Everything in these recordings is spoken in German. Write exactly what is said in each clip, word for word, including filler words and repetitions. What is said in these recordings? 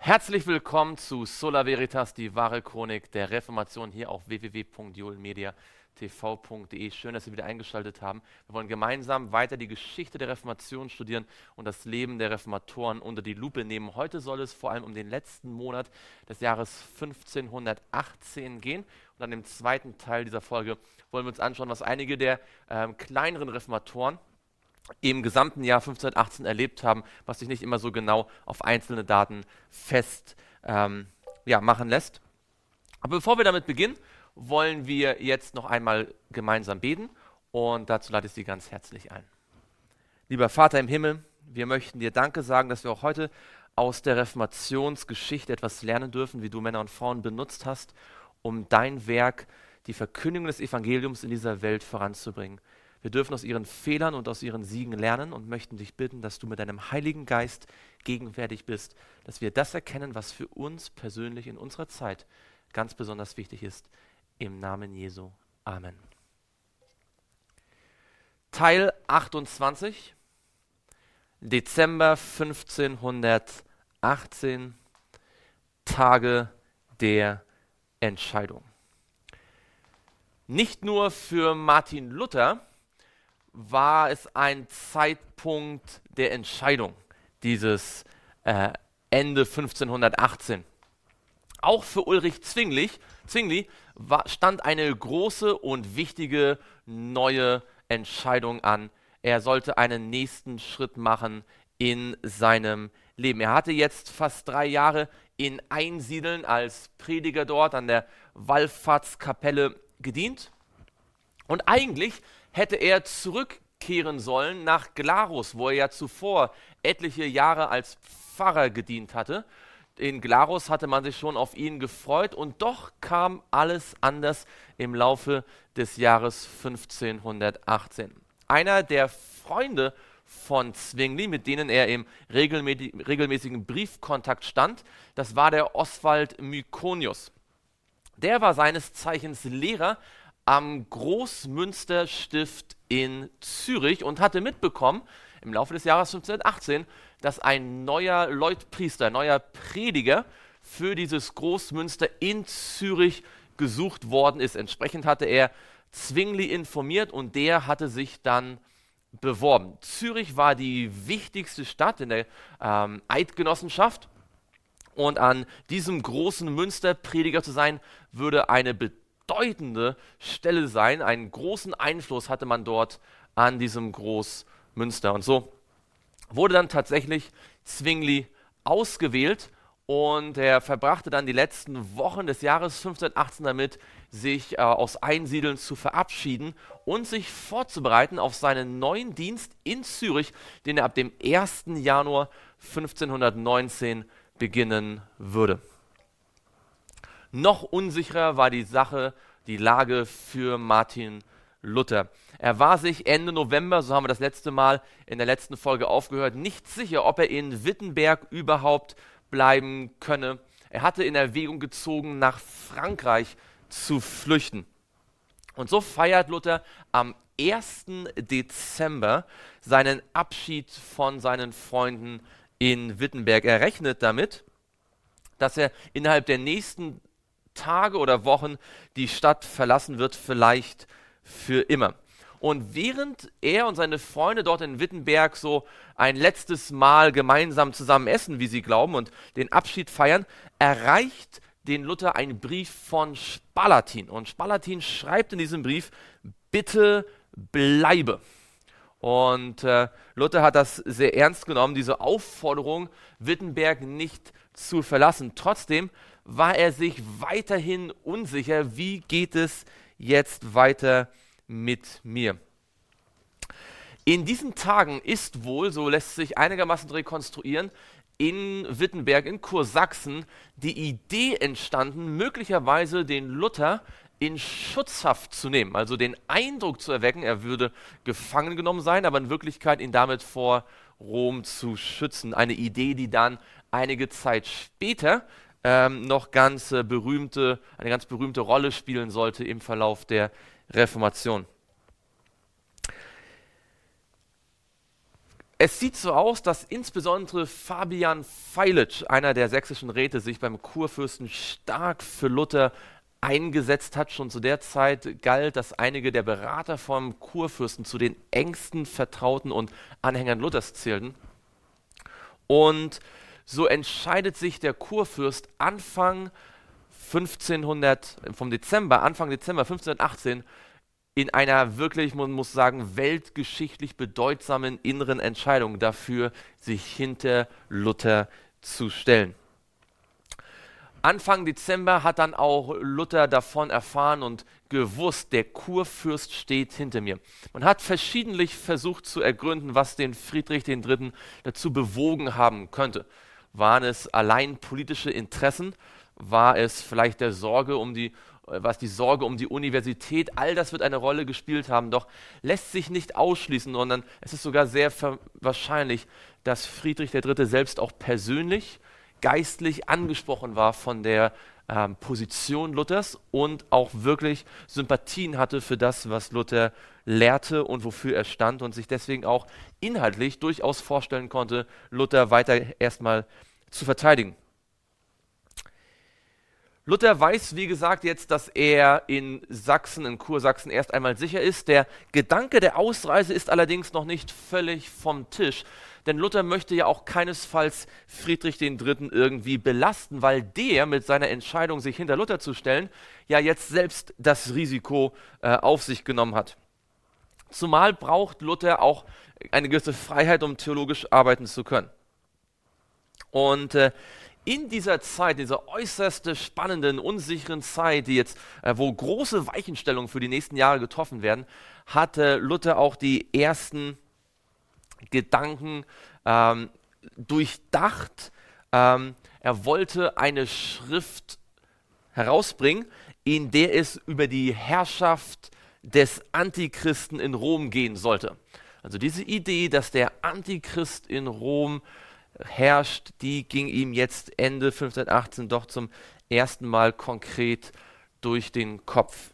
Herzlich willkommen zu Sola Veritas, die wahre Chronik der Reformation, hier auf w w w punkt julmedia t v punkt d e. Schön, dass Sie wieder eingeschaltet haben. Wir wollen gemeinsam weiter die Geschichte der Reformation studieren und das Leben der Reformatoren unter die Lupe nehmen. Heute soll es vor allem um den letzten Monat des Jahres fünfzehnhundertachtzehn gehen. Und an dem zweiten Teil dieser Folge wollen wir uns anschauen, was einige der ähm, kleineren Reformatoren im gesamten Jahr fünfzehnhundertachtzehn erlebt haben, was sich nicht immer so genau auf einzelne Daten fest ähm, ja, machen lässt. Aber bevor wir damit beginnen, wollen wir jetzt noch einmal gemeinsam beten und dazu lade ich Sie ganz herzlich ein. Lieber Vater im Himmel, wir möchten dir Danke sagen, dass wir auch heute aus der Reformationsgeschichte etwas lernen dürfen, wie du Männer und Frauen benutzt hast, um dein Werk, die Verkündigung des Evangeliums in dieser Welt voranzubringen. Wir dürfen aus ihren Fehlern und aus ihren Siegen lernen und möchten dich bitten, dass du mit deinem Heiligen Geist gegenwärtig bist, dass wir das erkennen, was für uns persönlich in unserer Zeit ganz besonders wichtig ist. Im Namen Jesu. Amen. Teil achtundzwanzig, Dezember fünfzehnhundertachtzehn, Tage der Entscheidung. Nicht nur für Martin Luther war es ein Zeitpunkt der Entscheidung, dieses äh, Ende fünfzehnhundertachtzehn. Auch für Ulrich Zwingli, Zwingli war, stand eine große und wichtige neue Entscheidung an. Er sollte einen nächsten Schritt machen in seinem Leben. Er hatte jetzt fast drei Jahre in Einsiedeln als Prediger dort an der Wallfahrtskapelle gedient. Und eigentlich hätte er zurückkehren sollen nach Glarus, wo er ja zuvor etliche Jahre als Pfarrer gedient hatte. In Glarus hatte man sich schon auf ihn gefreut und doch kam alles anders im Laufe des Jahres fünfzehnhundertachtzehn. Einer der Freunde von Zwingli, mit denen er im regelmä- regelmäßigen Briefkontakt stand, das war der Oswald Mykonius. Der war seines Zeichens Lehrer am Großmünsterstift in Zürich und hatte mitbekommen, im Laufe des Jahres fünfzehnhundertachtzehn, dass ein neuer Leutpriester, ein neuer Prediger für dieses Großmünster in Zürich gesucht worden ist. Entsprechend hatte er Zwingli informiert und der hatte sich dann beworben. Zürich war die wichtigste Stadt in der ähm, Eidgenossenschaft und an diesem großen Münster Prediger zu sein, würde eine bedeutende Stelle sein. Einen großen Einfluss hatte man dort an diesem Großmünster. Und so wurde dann tatsächlich Zwingli ausgewählt und er verbrachte dann die letzten Wochen des Jahres fünfzehnhundertachtzehn damit, sich äh, aus Einsiedeln zu verabschieden und sich vorzubereiten auf seinen neuen Dienst in Zürich, den er ab dem ersten Januar fünfzehnhundertneunzehn beginnen würde. Noch unsicherer war die Sache, die Lage für Martin Luther. Er war sich Ende November, so haben wir das letzte Mal in der letzten Folge aufgehört, nicht sicher, ob er in Wittenberg überhaupt bleiben könne. Er hatte in Erwägung gezogen, nach Frankreich zu flüchten. Und so feiert Luther am ersten Dezember seinen Abschied von seinen Freunden in Wittenberg. Er rechnet damit, dass er innerhalb der nächsten Tage oder Wochen die Stadt verlassen wird, vielleicht für immer. Und während er und seine Freunde dort in Wittenberg so ein letztes Mal gemeinsam zusammen essen, wie sie glauben, und den Abschied feiern, erreicht den Luther ein Brief von Spalatin. Und Spalatin schreibt in diesem Brief, bitte bleibe. Und äh, Luther hat das sehr ernst genommen, diese Aufforderung, Wittenberg nicht zu verlassen. Trotzdem war er sich weiterhin unsicher, wie geht es jetzt weiter mit mir. In diesen Tagen ist wohl, so lässt sich einigermaßen rekonstruieren, in Wittenberg, in Kursachsen, die Idee entstanden, möglicherweise den Luther in Schutzhaft zu nehmen, also den Eindruck zu erwecken, er würde gefangen genommen sein, aber in Wirklichkeit ihn damit vor Rom zu schützen. Eine Idee, die dann einige Zeit später ähm, noch ganz äh, berühmte, eine ganz berühmte Rolle spielen sollte im Verlauf der Reformation. Es sieht so aus, dass insbesondere Fabian Feilitsch, einer der sächsischen Räte, sich beim Kurfürsten stark für Luther eingesetzt hat. Schon zu der Zeit galt, dass einige der Berater vom Kurfürsten zu den engsten Vertrauten und Anhängern Luthers zählten. Und so entscheidet sich der Kurfürst Anfang fünfzehnhundert, vom Dezember, Anfang Dezember fünfzehnhundertachtzehn in einer wirklich, man muss sagen, weltgeschichtlich bedeutsamen inneren Entscheidung dafür, sich hinter Luther zu stellen. Anfang Dezember hat dann auch Luther davon erfahren und gewusst, der Kurfürst steht hinter mir. Man hat verschiedentlich versucht zu ergründen, was den Friedrich der Dritte dazu bewogen haben könnte. Waren es allein politische Interessen? War es vielleicht der Sorge um die, was die Sorge um die Universität? All das wird eine Rolle gespielt haben, doch lässt sich nicht ausschließen, sondern es ist sogar sehr wahrscheinlich, dass Friedrich der Dritte selbst auch persönlich, geistlich angesprochen war von der ähm, Position Luthers und auch wirklich Sympathien hatte für das, was Luther lehrte und wofür er stand und sich deswegen auch inhaltlich durchaus vorstellen konnte, Luther weiter erstmal zu verteidigen. Luther weiß, wie gesagt, jetzt, dass er in Sachsen, in Kursachsen erst einmal sicher ist. Der Gedanke der Ausreise ist allerdings noch nicht völlig vom Tisch, denn Luther möchte ja auch keinesfalls Friedrich den Dritten irgendwie belasten, weil der mit seiner Entscheidung, sich hinter Luther zu stellen, ja jetzt selbst das Risiko äh, auf sich genommen hat. Zumal braucht Luther auch eine gewisse Freiheit, um theologisch arbeiten zu können. Und äh, in dieser Zeit, dieser äußerst spannenden, unsicheren Zeit, die jetzt, äh, wo große Weichenstellungen für die nächsten Jahre getroffen werden, hatte Luther auch die ersten Gedanken ähm, durchdacht. Ähm, er wollte eine Schrift herausbringen, in der es über die Herrschaft des Antichristen in Rom gehen sollte. Also diese Idee, dass der Antichrist in Rom herrscht, die ging ihm jetzt Ende fünfzehnhundertachtzehn doch zum ersten Mal konkret durch den Kopf.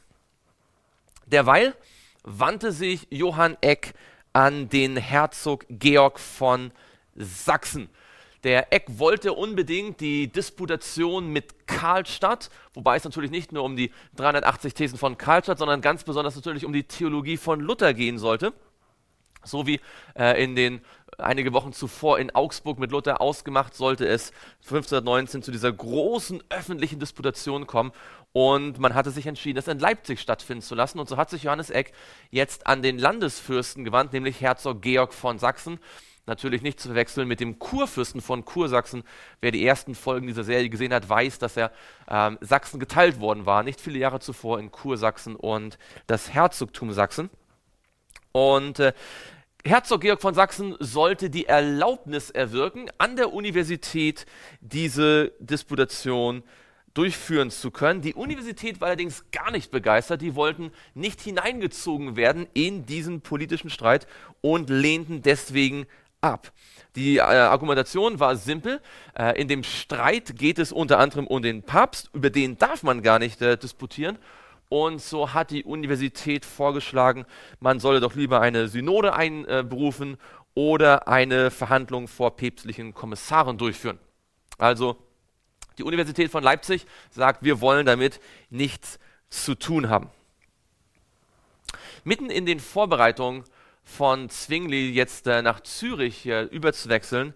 Derweil wandte sich Johann Eck an den Herzog Georg von Sachsen. Der Eck wollte unbedingt die Disputation mit Karlstadt, wobei es natürlich nicht nur um die dreihundertachtzig Thesen von Karlstadt, sondern ganz besonders natürlich um die Theologie von Luther gehen sollte. So wie äh, in den einige Wochen zuvor in Augsburg mit Luther ausgemacht, sollte es fünfzehnhundertneunzehn zu dieser großen öffentlichen Disputation kommen und man hatte sich entschieden, das in Leipzig stattfinden zu lassen und so hat sich Johannes Eck jetzt an den Landesfürsten gewandt, nämlich Herzog Georg von Sachsen. Natürlich nicht zu verwechseln mit dem Kurfürsten von Kursachsen. Wer die ersten Folgen dieser Serie gesehen hat, weiß, dass er ähm, Sachsen geteilt worden war, nicht viele Jahre zuvor in Kursachsen und das Herzogtum Sachsen. Und äh, Herzog Georg von Sachsen sollte die Erlaubnis erwirken, an der Universität diese Disputation durchführen zu können. Die Universität war allerdings gar nicht begeistert, die wollten nicht hineingezogen werden in diesen politischen Streit und lehnten deswegen ab. Die äh, Argumentation war simpel, äh, in dem Streit geht es unter anderem um den Papst, über den darf man gar nicht äh, disputieren. Und so hat die Universität vorgeschlagen, man solle doch lieber eine Synode einberufen oder eine Verhandlung vor päpstlichen Kommissaren durchführen. Also die Universität von Leipzig sagt, wir wollen damit nichts zu tun haben. Mitten in den Vorbereitungen von Zwingli jetzt äh, nach Zürich äh, überzuwechseln,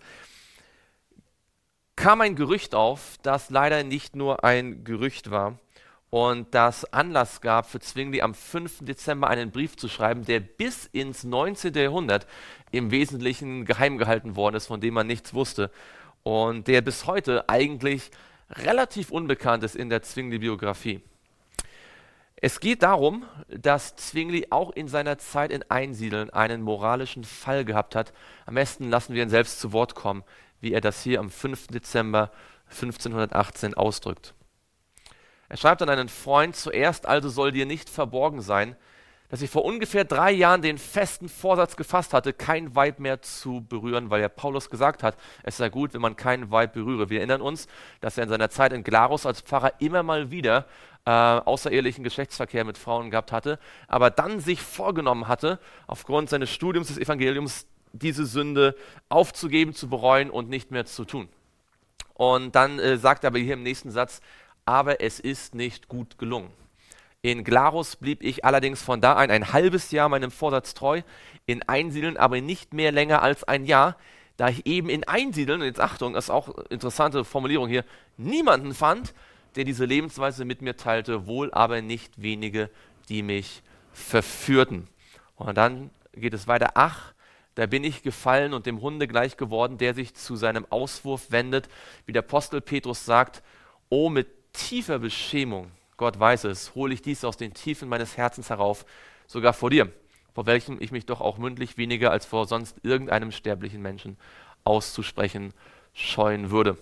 kam ein Gerücht auf, das leider nicht nur ein Gerücht war. Und das Anlass gab für Zwingli am fünften Dezember einen Brief zu schreiben, der bis ins neunzehnten Jahrhundert im Wesentlichen geheim gehalten worden ist, von dem man nichts wusste und der bis heute eigentlich relativ unbekannt ist in der Zwingli-Biografie. Es geht darum, dass Zwingli auch in seiner Zeit in Einsiedeln einen moralischen Fall gehabt hat. Am besten lassen wir ihn selbst zu Wort kommen, wie er das hier am fünften Dezember fünfzehnhundertachtzehn ausdrückt. Er schreibt an einen Freund, zuerst also soll dir nicht verborgen sein, dass ich vor ungefähr drei Jahren den festen Vorsatz gefasst hatte, kein Weib mehr zu berühren, weil ja Paulus gesagt hat, es sei gut, wenn man kein Weib berühre. Wir erinnern uns, dass er in seiner Zeit in Glarus als Pfarrer immer mal wieder äh, außerehelichen Geschlechtsverkehr mit Frauen gehabt hatte, aber dann sich vorgenommen hatte, aufgrund seines Studiums des Evangeliums diese Sünde aufzugeben, zu bereuen und nicht mehr zu tun. Und dann äh, sagt er aber hier im nächsten Satz, aber es ist nicht gut gelungen. In Glarus blieb ich allerdings von da an ein halbes Jahr meinem Vorsatz treu, in Einsiedeln aber nicht mehr länger als ein Jahr, da ich eben in Einsiedeln, und jetzt Achtung, das ist auch eine interessante Formulierung hier, niemanden fand, der diese Lebensweise mit mir teilte, wohl aber nicht wenige, die mich verführten. Und dann geht es weiter, ach, da bin ich gefallen und dem Hunde gleich geworden, der sich zu seinem Auswurf wendet, wie der Apostel Petrus sagt, oh, mit tiefer Beschämung, Gott weiß es, hole ich dies aus den Tiefen meines Herzens herauf, sogar vor dir, vor welchem ich mich doch auch mündlich weniger als vor sonst irgendeinem sterblichen Menschen auszusprechen scheuen würde.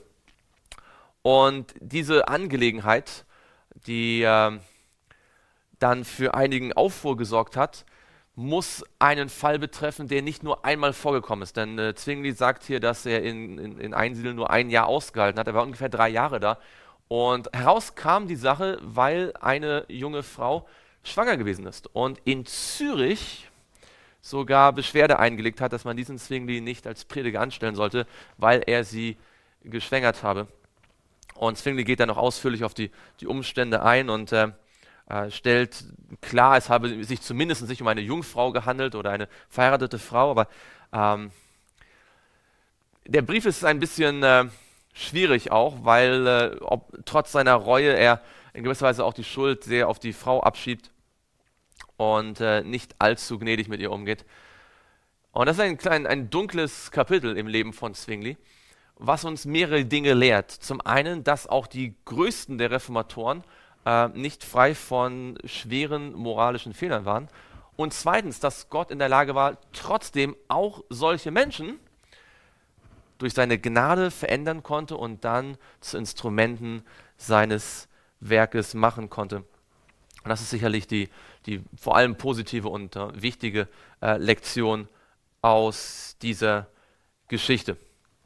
Und diese Angelegenheit, die äh, dann für einigen Aufruhr gesorgt hat, muss einen Fall betreffen, der nicht nur einmal vorgekommen ist. Denn äh, Zwingli sagt hier, dass er in, in, in Einsiedeln nur ein Jahr ausgehalten hat. Er war ungefähr drei Jahre da. Und heraus kam die Sache, weil eine junge Frau schwanger gewesen ist und in Zürich sogar Beschwerde eingelegt hat, dass man diesen Zwingli nicht als Prediger anstellen sollte, weil er sie geschwängert habe. Und Zwingli geht dann noch ausführlich auf die, die Umstände ein und äh, äh, stellt klar, es habe sich zumindest sich um eine Jungfrau gehandelt oder eine verheiratete Frau, aber ähm, der Brief ist ein bisschen äh, schwierig auch, weil äh, ob, trotz seiner Reue er in gewisser Weise auch die Schuld sehr auf die Frau abschiebt und äh, nicht allzu gnädig mit ihr umgeht. Und das ist ein, klein, ein dunkles Kapitel im Leben von Zwingli, was uns mehrere Dinge lehrt. Zum einen, dass auch die größten der Reformatoren äh, nicht frei von schweren moralischen Fehlern waren. Und zweitens, dass Gott in der Lage war, trotzdem auch solche Menschen durch seine Gnade verändern konnte und dann zu Instrumenten seines Werkes machen konnte. Und das ist sicherlich die, die vor allem positive und äh, wichtige äh, Lektion aus dieser Geschichte.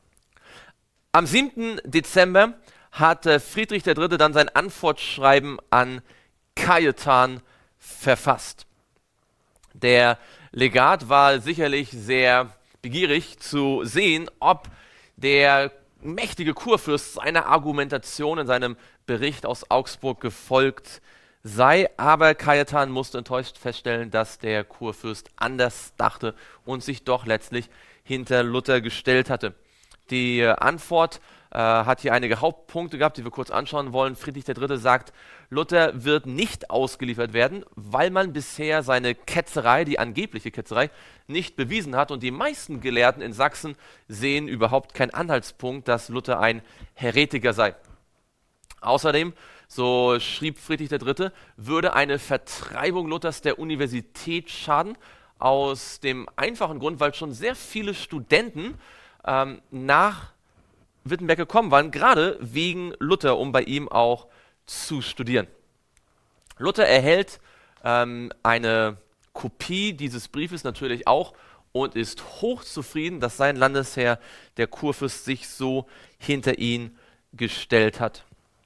Am siebten Dezember hat äh, Friedrich der Dritte dann sein Antwortschreiben an Cajetan verfasst. Der Legat war sicherlich sehr begierig zu sehen, ob der mächtige Kurfürst seiner Argumentation in seinem Bericht aus Augsburg gefolgt sei, aber Cajetan musste enttäuscht feststellen, dass der Kurfürst anders dachte und sich doch letztlich hinter Luther gestellt hatte. Die äh, Antwort äh, hat hier einige Hauptpunkte gehabt, die wir kurz anschauen wollen. Friedrich der Dritte sagt, Luther wird nicht ausgeliefert werden, weil man bisher seine Ketzerei, die angebliche Ketzerei, nicht bewiesen hat. Und die meisten Gelehrten in Sachsen sehen überhaupt keinen Anhaltspunkt, dass Luther ein Heretiker sei. Außerdem, so schrieb Friedrich der Dritte, würde eine Vertreibung Luthers der Universität schaden, aus dem einfachen Grund, weil schon sehr viele Studenten ähm, nach Wittenberg gekommen waren, gerade wegen Luther, um bei ihm auch zu studieren. Luther erhält ähm, eine Kopie dieses Briefes natürlich auch und ist hochzufrieden, dass sein Landesherr, der Kurfürst, sich so hinter ihn gestellt hat.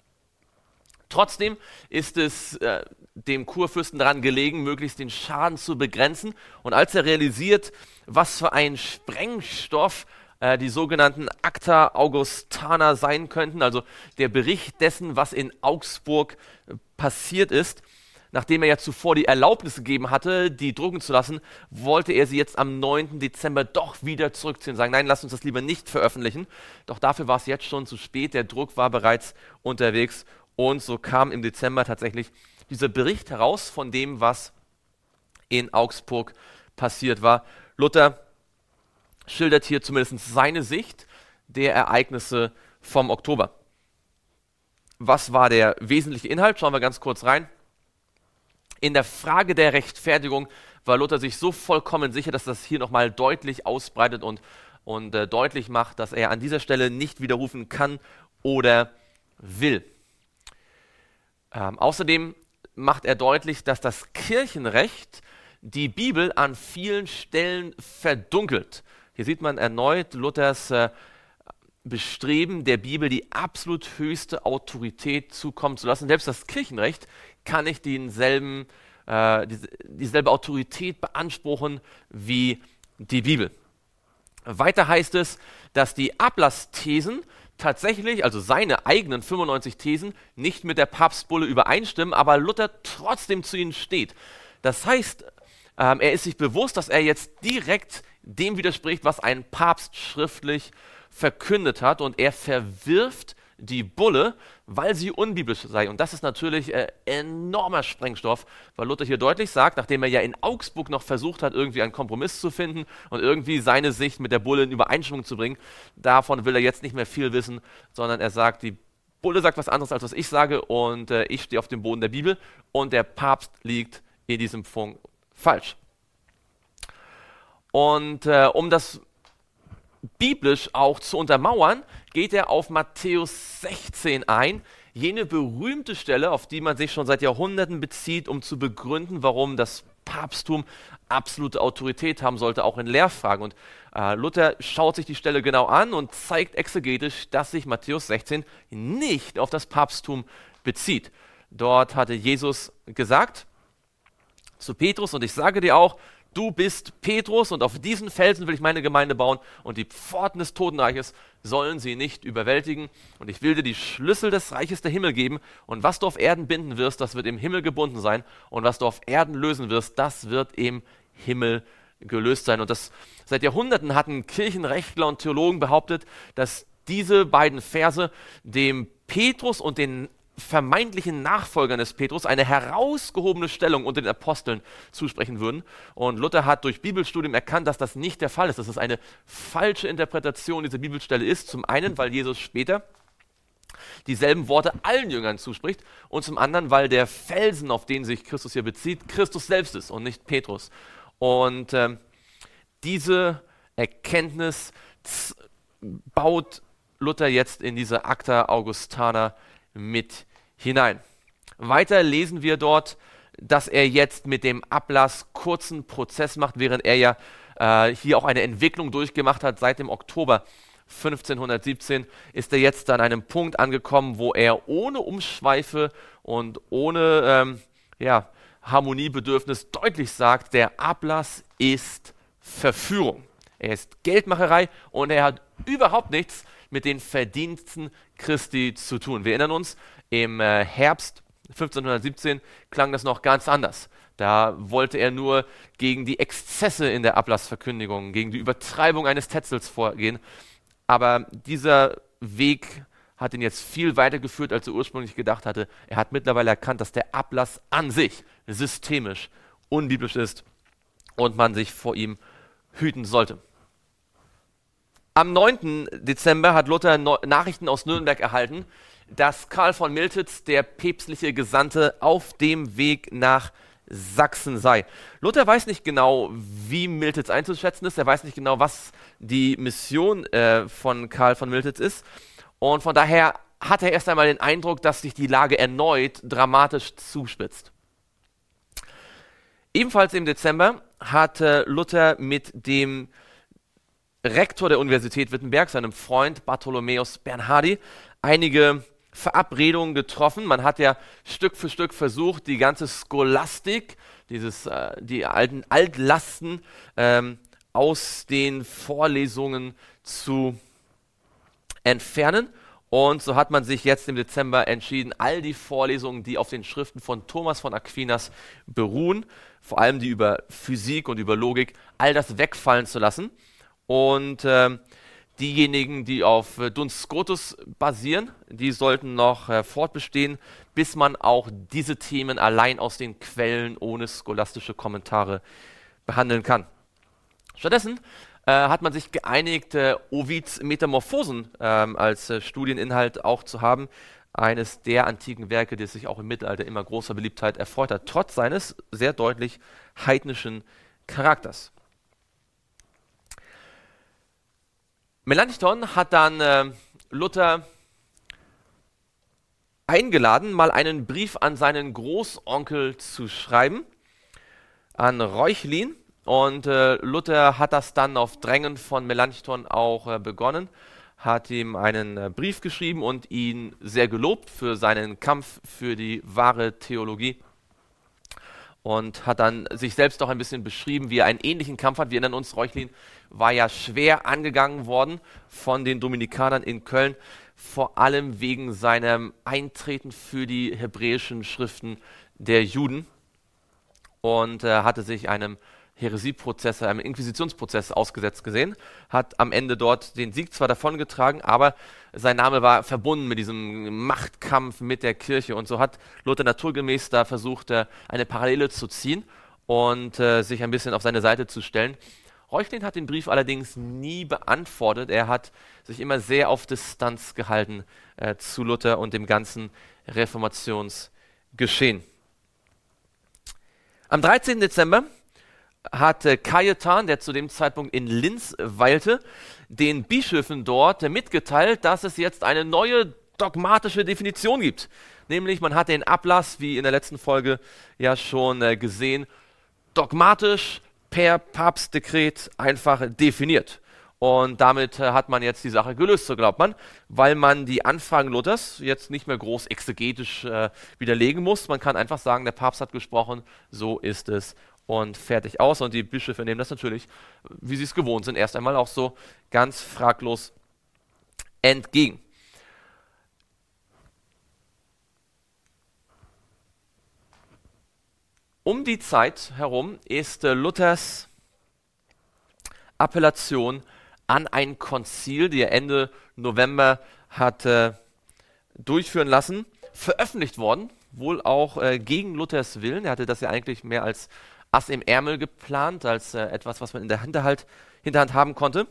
Trotzdem ist es äh, dem Kurfürsten daran gelegen, möglichst den Schaden zu begrenzen. Und als er realisiert, was für ein Sprengstoff äh, die sogenannten Acta Augustana sein könnten, also der Bericht dessen, was in Augsburg äh, passiert ist, nachdem er ja zuvor die Erlaubnis gegeben hatte, die drucken zu lassen, wollte er sie jetzt am neunten Dezember doch wieder zurückziehen und sagen, nein, lass uns das lieber nicht veröffentlichen. Doch dafür war es jetzt schon zu spät, der Druck war bereits unterwegs. Und so kam im Dezember tatsächlich dieser Bericht heraus von dem, was in Augsburg passiert war. Luther schildert hier zumindest seine Sicht der Ereignisse vom Oktober. Was war der wesentliche Inhalt? Schauen wir ganz kurz rein. In der Frage der Rechtfertigung war Luther sich so vollkommen sicher, dass das hier nochmal deutlich ausbreitet und, und äh, deutlich macht, dass er an dieser Stelle nicht widerrufen kann oder will. Ähm, außerdem macht er deutlich, dass das Kirchenrecht die Bibel an vielen Stellen verdunkelt. Hier sieht man erneut Luthers äh, Bestreben, der Bibel die absolut höchste Autorität zukommen zu lassen. Selbst das Kirchenrecht kann nicht denselben, äh, diese, dieselbe Autorität beanspruchen wie die Bibel. Weiter heißt es, dass die Ablassthesen tatsächlich, also seine eigenen fünfundneunzig Thesen, nicht mit der Papstbulle übereinstimmen, aber Luther trotzdem zu ihnen steht. Das heißt, ähm, er ist sich bewusst, dass er jetzt direkt dem widerspricht, was ein Papst schriftlich verkündet hat, und er verwirft die Bulle, weil sie unbiblisch sei. Und das ist natürlich äh, enormer Sprengstoff, weil Luther hier deutlich sagt, nachdem er ja in Augsburg noch versucht hat, irgendwie einen Kompromiss zu finden und irgendwie seine Sicht mit der Bulle in Übereinstimmung zu bringen, davon will er jetzt nicht mehr viel wissen, sondern er sagt, die Bulle sagt was anderes, als was ich sage, und äh, ich stehe auf dem Boden der Bibel, und der Papst liegt in diesem Punkt falsch. Und äh, um das biblisch auch zu untermauern, geht er auf Matthäus sechzehn ein, jene berühmte Stelle, auf die man sich schon seit Jahrhunderten bezieht, um zu begründen, warum das Papsttum absolute Autorität haben sollte, auch in Lehrfragen. Und äh, Luther schaut sich die Stelle genau an und zeigt exegetisch, dass sich Matthäus sechzehn nicht auf das Papsttum bezieht. Dort hatte Jesus gesagt zu Petrus, und ich sage dir auch, du bist Petrus, und auf diesen Felsen will ich meine Gemeinde bauen, und die Pforten des Totenreiches sollen sie nicht überwältigen. Und ich will dir die Schlüssel des Reiches der Himmel geben, und was du auf Erden binden wirst, das wird im Himmel gebunden sein, und was du auf Erden lösen wirst, das wird im Himmel gelöst sein. Und das seit Jahrhunderten hatten Kirchenrechtler und Theologen behauptet, dass diese beiden Verse dem Petrus und den vermeintlichen Nachfolgern des Petrus eine herausgehobene Stellung unter den Aposteln zusprechen würden. Und Luther hat durch Bibelstudium erkannt, dass das nicht der Fall ist, dass es eine falsche Interpretation dieser Bibelstelle ist. Zum einen, weil Jesus später dieselben Worte allen Jüngern zuspricht, und zum anderen, weil der Felsen, auf den sich Christus hier bezieht, Christus selbst ist und nicht Petrus. Und ähm, diese Erkenntnis baut Luther jetzt in diese Acta Augustana mit hinein. Weiter lesen wir dort, dass er jetzt mit dem Ablass kurzen Prozess macht, während er ja äh, hier auch eine Entwicklung durchgemacht hat. Seit dem Oktober fünfzehnhundertsiebzehn ist er jetzt an einem Punkt angekommen, wo er ohne Umschweife und ohne ähm, ja, Harmoniebedürfnis deutlich sagt, der Ablass ist Verführung. Er ist Geldmacherei, und er hat überhaupt nichts mit den Verdiensten Christi zu tun. Wir erinnern uns, im äh, Herbst fünfzehnhundertsiebzehn klang das noch ganz anders. Da wollte er nur gegen die Exzesse in der Ablassverkündigung, gegen die Übertreibung eines Tetzels vorgehen. Aber dieser Weg hat ihn jetzt viel weiter geführt, als er ursprünglich gedacht hatte. Er hat mittlerweile erkannt, dass der Ablass an sich systemisch unbiblisch ist und man sich vor ihm hüten sollte. Am neunten Dezember hat Luther no- Nachrichten aus Nürnberg erhalten, dass Karl von Miltitz, der päpstliche Gesandte, auf dem Weg nach Sachsen sei. Luther weiß nicht genau, wie Miltitz einzuschätzen ist. Er weiß nicht genau, was die Mission äh, von Karl von Miltitz ist. Und von daher hat er erst einmal den Eindruck, dass sich die Lage erneut dramatisch zuspitzt. Ebenfalls im Dezember hat äh, Luther mit dem Rektor der Universität Wittenberg, seinem Freund Bartholomäus Bernhardi, einige Verabredungen getroffen. Man hat ja Stück für Stück versucht, die ganze Scholastik, dieses, äh, die alten Altlasten ähm, aus den Vorlesungen zu entfernen. Und so hat man sich jetzt im Dezember entschieden, all die Vorlesungen, die auf den Schriften von Thomas von Aquinas beruhen, vor allem die über Physik und über Logik, all das wegfallen zu lassen. Und äh, diejenigen, die auf äh, Duns Scotus basieren, die sollten noch äh, fortbestehen, bis man auch diese Themen allein aus den Quellen ohne scholastische Kommentare behandeln kann. Stattdessen äh, hat man sich geeinigt, äh, Ovids Metamorphosen äh, als äh, Studieninhalt auch zu haben. Eines der antiken Werke, das sich auch im Mittelalter immer großer Beliebtheit erfreut hat, trotz seines sehr deutlich heidnischen Charakters. Melanchthon hat dann äh, Luther eingeladen, mal einen Brief an seinen Großonkel zu schreiben, an Reuchlin. Und äh, Luther hat das dann auf Drängen von Melanchthon auch äh, begonnen, hat ihm einen äh, Brief geschrieben und ihn sehr gelobt für seinen Kampf für die wahre Theologie. und hat dann sich selbst auch ein bisschen beschrieben, wie er einen ähnlichen Kampf hat. Wir erinnern uns, Reuchlin war ja schwer angegangen worden von den Dominikanern in Köln, vor allem wegen seinem Eintreten für die hebräischen Schriften der Juden, und äh, hatte sich einem Häresieprozess, einem Inquisitionsprozess ausgesetzt gesehen, hat am Ende dort den Sieg zwar davongetragen, aber sein Name war verbunden mit diesem Machtkampf mit der Kirche, und so hat Luther naturgemäß da versucht, äh, eine Parallele zu ziehen und äh, sich ein bisschen auf seine Seite zu stellen. Reuchlin hat den Brief allerdings nie beantwortet. Er hat sich immer sehr auf Distanz gehalten äh, zu Luther und dem ganzen Reformationsgeschehen. Am dreizehnten Dezember hat äh, Cajetan, der zu dem Zeitpunkt in Linz weilte, den Bischöfen dort äh, mitgeteilt, dass es jetzt eine neue dogmatische Definition gibt. Nämlich, man hat den Ablass, wie in der letzten Folge ja schon äh, gesehen, dogmatisch per Papstdekret einfach definiert. Und damit äh, hat man jetzt die Sache gelöst, so glaubt man, weil man die Anfragen Luthers jetzt nicht mehr groß exegetisch äh, widerlegen muss. Man kann einfach sagen, der Papst hat gesprochen, so ist es, und fertig aus. Und die Bischöfe nehmen das natürlich, wie sie es gewohnt sind, erst einmal auch so ganz fraglos entgegen. Um die Zeit herum ist äh, Luthers Appellation an ein Konzil, die er Ende November hat äh, durchführen lassen, veröffentlicht worden, wohl auch äh, gegen Luthers Willen. Er hatte das ja eigentlich mehr als Ass im Ärmel geplant, als äh, etwas, was man in der Hinterhalt, Hinterhand haben konnte.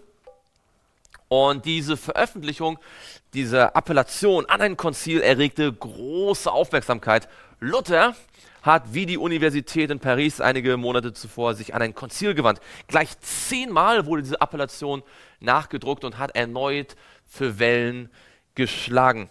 Und diese Veröffentlichung, diese Appellation an ein Konzil erregte große Aufmerksamkeit. Luther hat wie die Universität in Paris einige Monate zuvor sich an ein Konzil gewandt. Gleich zehnmal wurde diese Appellation nachgedruckt und hat erneut für Wellen geschlagen.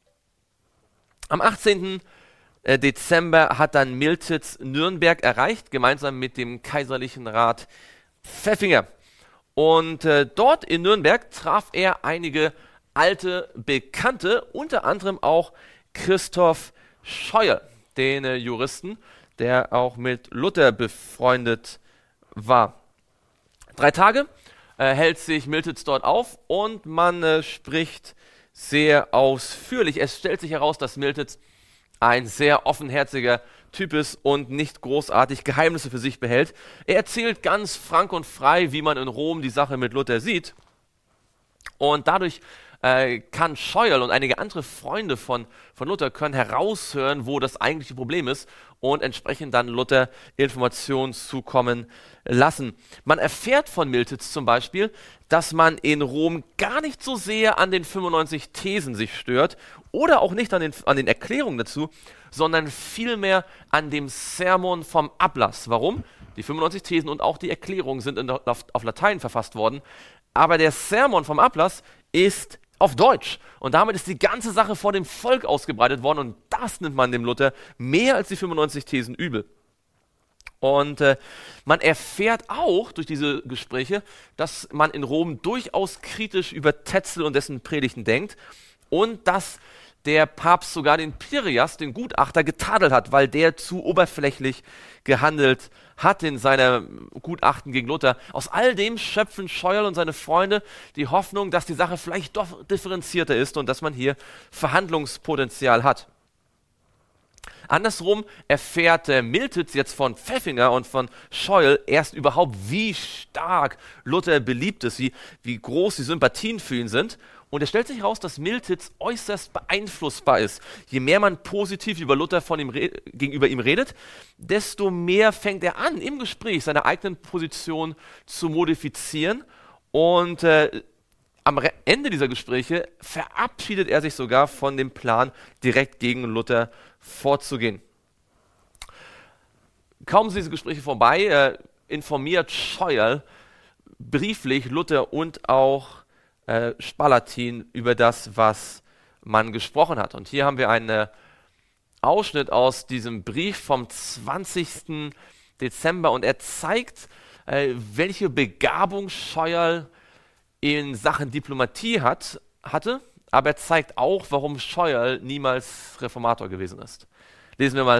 Am achtzehnten Dezember hat dann Miltitz Nürnberg erreicht, gemeinsam mit dem kaiserlichen Rat Pfeffinger. Und äh, dort in Nürnberg traf er einige alte Bekannte, unter anderem auch Christoph Scheuer, den äh, Juristen, der auch mit Luther befreundet war. Drei Tage äh, hält sich Miltitz dort auf und man äh, spricht sehr ausführlich. Es stellt sich heraus, dass Miltitz ein sehr offenherziger Typ ist und nicht großartig Geheimnisse für sich behält. Er erzählt ganz frank und frei, wie man in Rom die Sache mit Luther sieht. Und dadurch äh, kann Scheuerl und einige andere Freunde von, von Luther können heraushören, wo das eigentliche Problem ist, und entsprechend dann Luther Informationen zukommen lassen. Man erfährt von Miltitz zum Beispiel, dass man in Rom gar nicht so sehr an den fünfundneunzig Thesen sich stört oder auch nicht an den, an den Erklärungen dazu, sondern vielmehr an dem Sermon vom Ablass. Warum? Die fünfundneunzig Thesen und auch die Erklärungen sind in, auf, auf Latein verfasst worden, aber der Sermon vom Ablass ist auf Deutsch. Und damit ist die ganze Sache vor dem Volk ausgebreitet worden, und das nimmt man dem Luther mehr als die fünfundneunzig Thesen übel. Und äh, man erfährt auch durch diese Gespräche, dass man in Rom durchaus kritisch über Tetzel und dessen Predigten denkt und dass der Papst sogar den Pirias, den Gutachter, getadelt hat, weil der zu oberflächlich gehandelt hat in seiner Gutachten gegen Luther. Aus all dem schöpfen Scheuerl und seine Freunde die Hoffnung, dass die Sache vielleicht doch differenzierter ist und dass man hier Verhandlungspotenzial hat. Andersrum erfährt äh, Miltitz jetzt von Pfeffinger und von Scheuerl erst überhaupt, wie stark Luther beliebt ist, wie, wie groß die Sympathien für ihn sind. Und es stellt sich heraus, dass Miltitz äußerst beeinflussbar ist. Je mehr man positiv über Luther von ihm gegenüber ihm redet, desto mehr fängt er an, im Gespräch seine eigenen Positionen zu modifizieren. Und äh, am Ende dieser Gespräche verabschiedet er sich sogar von dem Plan, direkt gegen Luther vorzugehen. Kaum sind diese Gespräche vorbei, äh, informiert Scheuerl brieflich Luther und auch äh, Spalatin über das, was man gesprochen hat. Und hier haben wir einen äh, Ausschnitt aus diesem Brief vom zwanzigsten Dezember, und er zeigt, äh, welche Begabung Scheuerl in Sachen Diplomatie hat, hatte, aber er zeigt auch, warum Scheuerl niemals Reformator gewesen ist. Lesen wir mal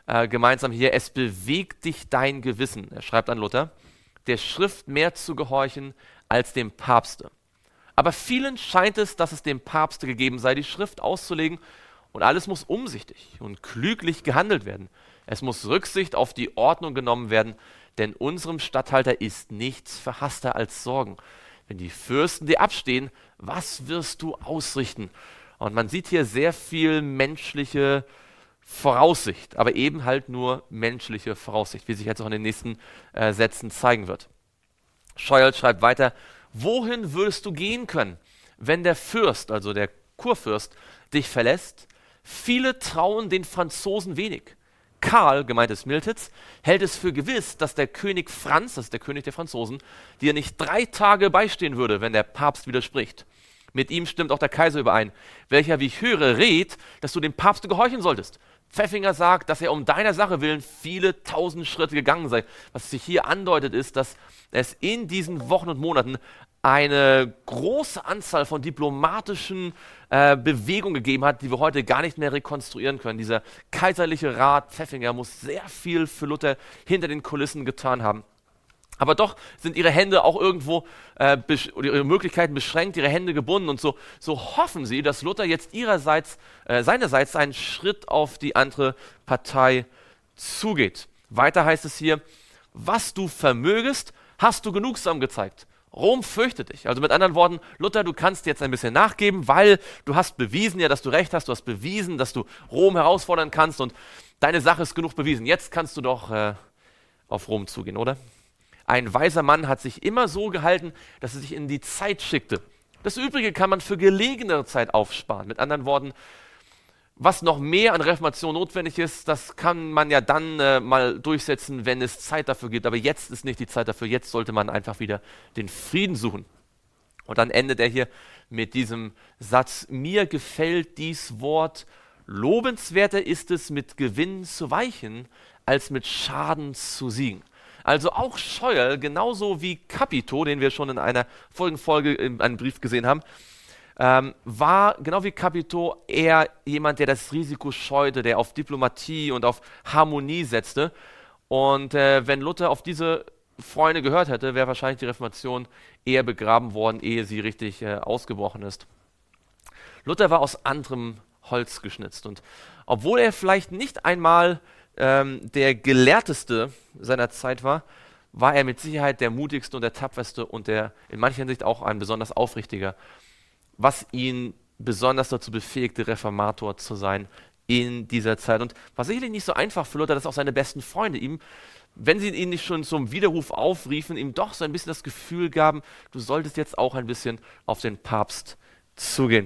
äh, gemeinsam hier, es bewegt dich dein Gewissen, er schreibt an Luther, der Schrift mehr zu gehorchen als dem Papste. Aber vielen scheint es, dass es dem Papste gegeben sei, die Schrift auszulegen, und alles muss umsichtig und klüglich gehandelt werden. Es muss Rücksicht auf die Ordnung genommen werden, denn unserem Statthalter ist nichts verhasster als Sorgen. Wenn die Fürsten dir abstehen, was wirst du ausrichten? Und man sieht hier sehr viel menschliche Voraussicht, aber eben halt nur menschliche Voraussicht, wie sich jetzt auch in den nächsten äh, Sätzen zeigen wird. Scheuel schreibt weiter, wohin würdest du gehen können, wenn der Fürst, also der Kurfürst, dich verlässt? Viele trauen den Franzosen wenig. Karl, gemeint ist Miltitz, hält es für gewiss, dass der König Franz, das ist der König der Franzosen, dir nicht drei Tage beistehen würde, wenn der Papst widerspricht. Mit ihm stimmt auch der Kaiser überein, welcher, wie ich höre, rät, dass du dem Papst gehorchen solltest. Pfeffinger sagt, dass er um deiner Sache willen viele tausend Schritte gegangen sei. Was sich hier andeutet, ist, dass es in diesen Wochen und Monaten eine große Anzahl von diplomatischen äh, Bewegungen gegeben hat, die wir heute gar nicht mehr rekonstruieren können. Dieser kaiserliche Rat Pfeffinger muss sehr viel für Luther hinter den Kulissen getan haben. Aber doch sind ihre Hände auch irgendwo, äh, oder ihre Möglichkeiten beschränkt, ihre Hände gebunden. Und so, so hoffen sie, dass Luther jetzt ihrerseits, äh, seinerseits einen Schritt auf die andere Partei zugeht. Weiter heißt es hier, was du vermögest, hast du genugsam gezeigt. Rom fürchtet dich. Also mit anderen Worten, Luther, du kannst jetzt ein bisschen nachgeben, weil du hast bewiesen ja, dass du recht hast, du hast bewiesen, dass du Rom herausfordern kannst und deine Sache ist genug bewiesen. Jetzt kannst du doch äh, auf Rom zugehen, oder? Ein weiser Mann hat sich immer so gehalten, dass er sich in die Zeit schickte. Das Übrige kann man für gelegenere Zeit aufsparen. Mit anderen Worten, was noch mehr an Reformation notwendig ist, das kann man ja dann äh, mal durchsetzen, wenn es Zeit dafür gibt. Aber jetzt ist nicht die Zeit dafür. Jetzt sollte man einfach wieder den Frieden suchen. Und dann endet er hier mit diesem Satz, mir gefällt dies Wort, lobenswerter ist es, mit Gewinn zu weichen, als mit Schaden zu siegen. Also auch Scheuel, genauso wie Capito, den wir schon in einer vorigen Folge in einem Brief gesehen haben, ähm, war genau wie Capito eher jemand, der das Risiko scheute, der auf Diplomatie und auf Harmonie setzte. Und äh, wenn Luther auf diese Freunde gehört hätte, wäre wahrscheinlich die Reformation eher begraben worden, ehe sie richtig äh, ausgebrochen ist. Luther war aus anderem Holz geschnitzt und obwohl er vielleicht nicht einmal ähm, der Gelehrteste seiner Zeit war, war er mit Sicherheit der mutigste und der tapferste und der in mancher Hinsicht auch ein besonders aufrichtiger, was ihn besonders dazu befähigte, Reformator zu sein in dieser Zeit. Und war sicherlich nicht so einfach für Luther, dass auch seine besten Freunde ihm, wenn sie ihn nicht schon zum Widerruf aufriefen, ihm doch so ein bisschen das Gefühl gaben, du solltest jetzt auch ein bisschen auf den Papst zugehen.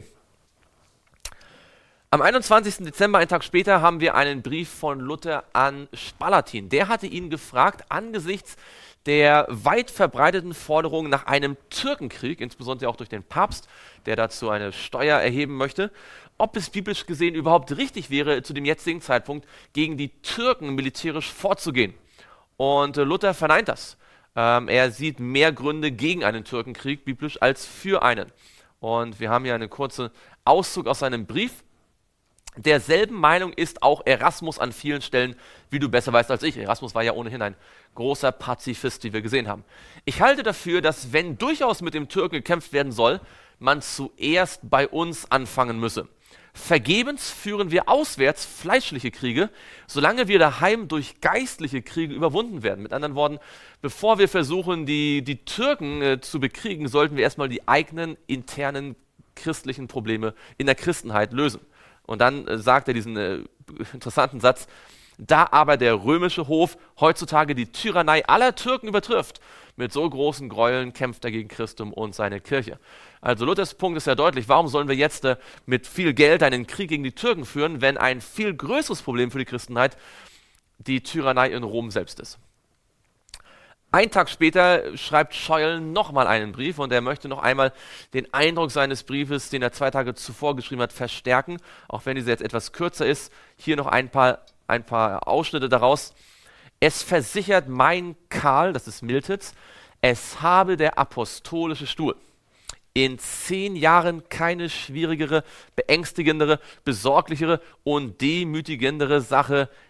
Am einundzwanzigsten Dezember, einen Tag später, haben wir einen Brief von Luther an Spalatin. Der hatte ihn gefragt, angesichts der weit verbreiteten Forderung nach einem Türkenkrieg, insbesondere auch durch den Papst, der dazu eine Steuer erheben möchte, ob es biblisch gesehen überhaupt richtig wäre, zu dem jetzigen Zeitpunkt gegen die Türken militärisch vorzugehen. Und äh, Luther verneint das. Ähm, er sieht mehr Gründe gegen einen Türkenkrieg biblisch als für einen. Und wir haben hier einen kurzen Auszug aus seinem Brief. Derselben Meinung ist auch Erasmus an vielen Stellen, wie du besser weißt als ich. Erasmus war ja ohnehin ein großer Pazifist, wie wir gesehen haben. Ich halte dafür, dass wenn durchaus mit dem Türken gekämpft werden soll, man zuerst bei uns anfangen müsse. Vergebens führen wir auswärts fleischliche Kriege, solange wir daheim durch geistliche Kriege überwunden werden. Mit anderen Worten, bevor wir versuchen, die, die Türken äh, zu bekriegen, sollten wir erstmal die eigenen internen christlichen Probleme in der Christenheit lösen. Und dann äh, sagt er diesen äh, interessanten Satz, da aber der römische Hof heutzutage die Tyrannei aller Türken übertrifft, mit so großen Gräueln kämpft er gegen Christum und seine Kirche. Also Luthers Punkt ist ja deutlich, warum sollen wir jetzt äh, mit viel Geld einen Krieg gegen die Türken führen, wenn ein viel größeres Problem für die Christenheit die Tyrannei in Rom selbst ist. Ein Tag später schreibt Scheuel nochmal einen Brief und er möchte noch einmal den Eindruck seines Briefes, den er zwei Tage zuvor geschrieben hat, verstärken, auch wenn dieser jetzt etwas kürzer ist. Hier noch ein paar, ein paar Ausschnitte daraus. Es versichert mein Karl, das ist Miltitz, es habe der apostolische Stuhl in zehn Jahren keine schwierigere, beängstigendere, besorglichere und demütigendere Sache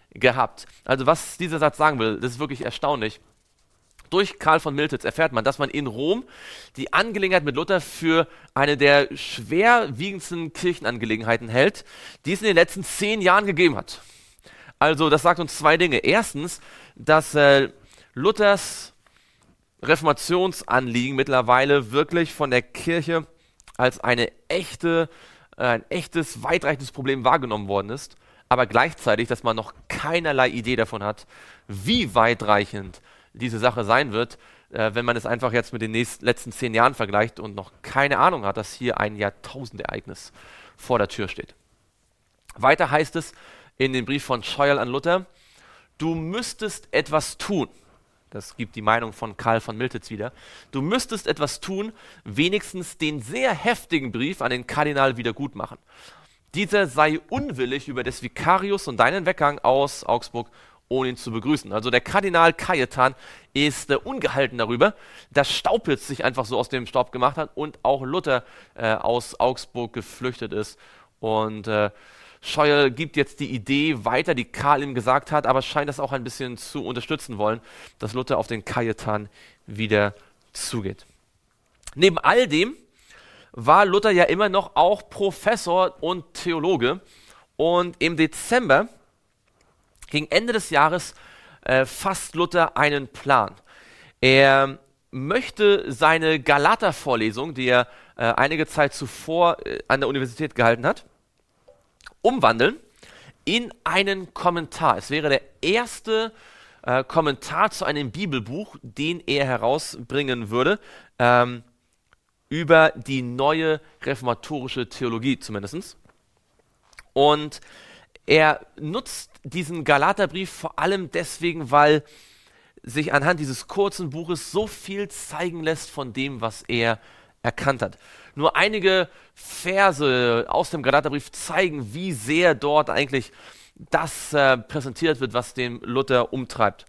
gehabt. Also was dieser Satz sagen will, das ist wirklich erstaunlich. Durch Karl von Miltitz erfährt man, dass man in Rom die Angelegenheit mit Luther für eine der schwerwiegendsten Kirchenangelegenheiten hält, die es in den letzten zehn Jahren gegeben hat. Also das sagt uns zwei Dinge. Erstens, dass äh, Luthers Reformationsanliegen mittlerweile wirklich von der Kirche als eine echte, äh, ein echtes, weitreichendes Problem wahrgenommen worden ist, aber gleichzeitig, dass man noch keinerlei Idee davon hat, wie weitreichend diese Sache sein wird, äh, wenn man es einfach jetzt mit den nächsten, letzten zehn Jahren vergleicht und noch keine Ahnung hat, dass hier ein Jahrtausendereignis vor der Tür steht. Weiter heißt es in dem Brief von Scheuerl an Luther, du müsstest etwas tun. Das gibt die Meinung von Karl von Miltitz wieder. Du müsstest etwas tun, wenigstens den sehr heftigen Brief an den Kardinal wiedergutmachen. Dieser sei unwillig über des Vicarius und deinen Weggang aus Augsburg, ohne ihn zu begrüßen. Also der Kardinal Cajetan ist äh, ungehalten darüber, dass Staupitz sich einfach so aus dem Staub gemacht hat und auch Luther äh, aus Augsburg geflüchtet ist. Und äh, Scheuerl gibt jetzt die Idee weiter, die Karl ihm gesagt hat, aber scheint das auch ein bisschen zu unterstützen wollen, dass Luther auf den Cajetan wieder zugeht. Neben all dem war Luther ja immer noch auch Professor und Theologe. Und im Dezember, gegen Ende des Jahres, äh, fasst Luther einen Plan. Er möchte seine Galater-Vorlesung, die er äh, einige Zeit zuvor äh, an der Universität gehalten hat, umwandeln in einen Kommentar. Es wäre der erste äh, Kommentar zu einem Bibelbuch, den er herausbringen würde, ähm, über die neue reformatorische Theologie zumindest. Und er nutzt diesen Galaterbrief vor allem deswegen, weil sich anhand dieses kurzen Buches so viel zeigen lässt von dem, was er erkannt hat. Nur einige Verse aus dem Galaterbrief zeigen, wie sehr dort eigentlich das äh, präsentiert wird, was den Luther umtreibt.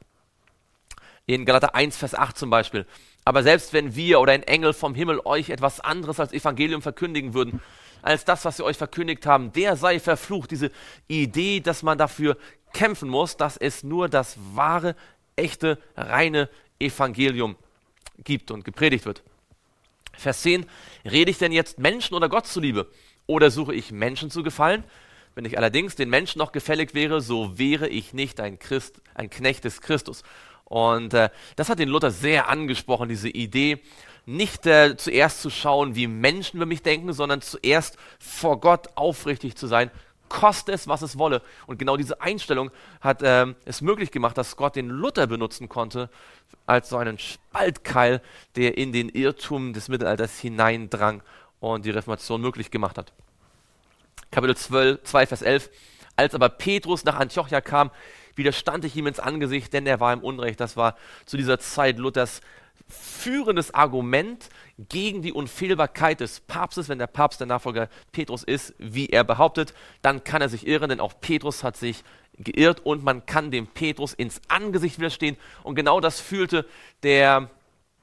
In Galater eins, Vers acht zum Beispiel. Aber selbst wenn wir oder ein Engel vom Himmel euch etwas anderes als Evangelium verkündigen würden, als das, was wir euch verkündigt haben, der sei verflucht. Diese Idee, dass man dafür kämpfen muss, dass es nur das wahre, echte, reine Evangelium gibt und gepredigt wird. Vers zehn, rede ich denn jetzt Menschen oder Gott zuliebe? Oder suche ich Menschen zu gefallen? Wenn ich allerdings den Menschen noch gefällig wäre, so wäre ich nicht ein Christ, ein Knecht des Christus. Und äh, das hat den Luther sehr angesprochen, diese Idee, nicht äh, zuerst zu schauen, wie Menschen über mich denken, sondern zuerst vor Gott aufrichtig zu sein, koste es, was es wolle. Und genau diese Einstellung hat äh, es möglich gemacht, dass Gott den Luther benutzen konnte, als so einen Spaltkeil, der in den Irrtum des Mittelalters hineindrang und die Reformation möglich gemacht hat. Kapitel zwölf, zwei, Vers elf. Als aber Petrus nach Antiochia kam, widerstand ich ihm ins Angesicht, denn er war im Unrecht. Das war zu dieser Zeit Luthers führendes Argument gegen die Unfehlbarkeit des Papstes. Wenn der Papst der Nachfolger Petrus ist, wie er behauptet, dann kann er sich irren, denn auch Petrus hat sich geirrt und man kann dem Petrus ins Angesicht widerstehen. Und genau das fühlte der,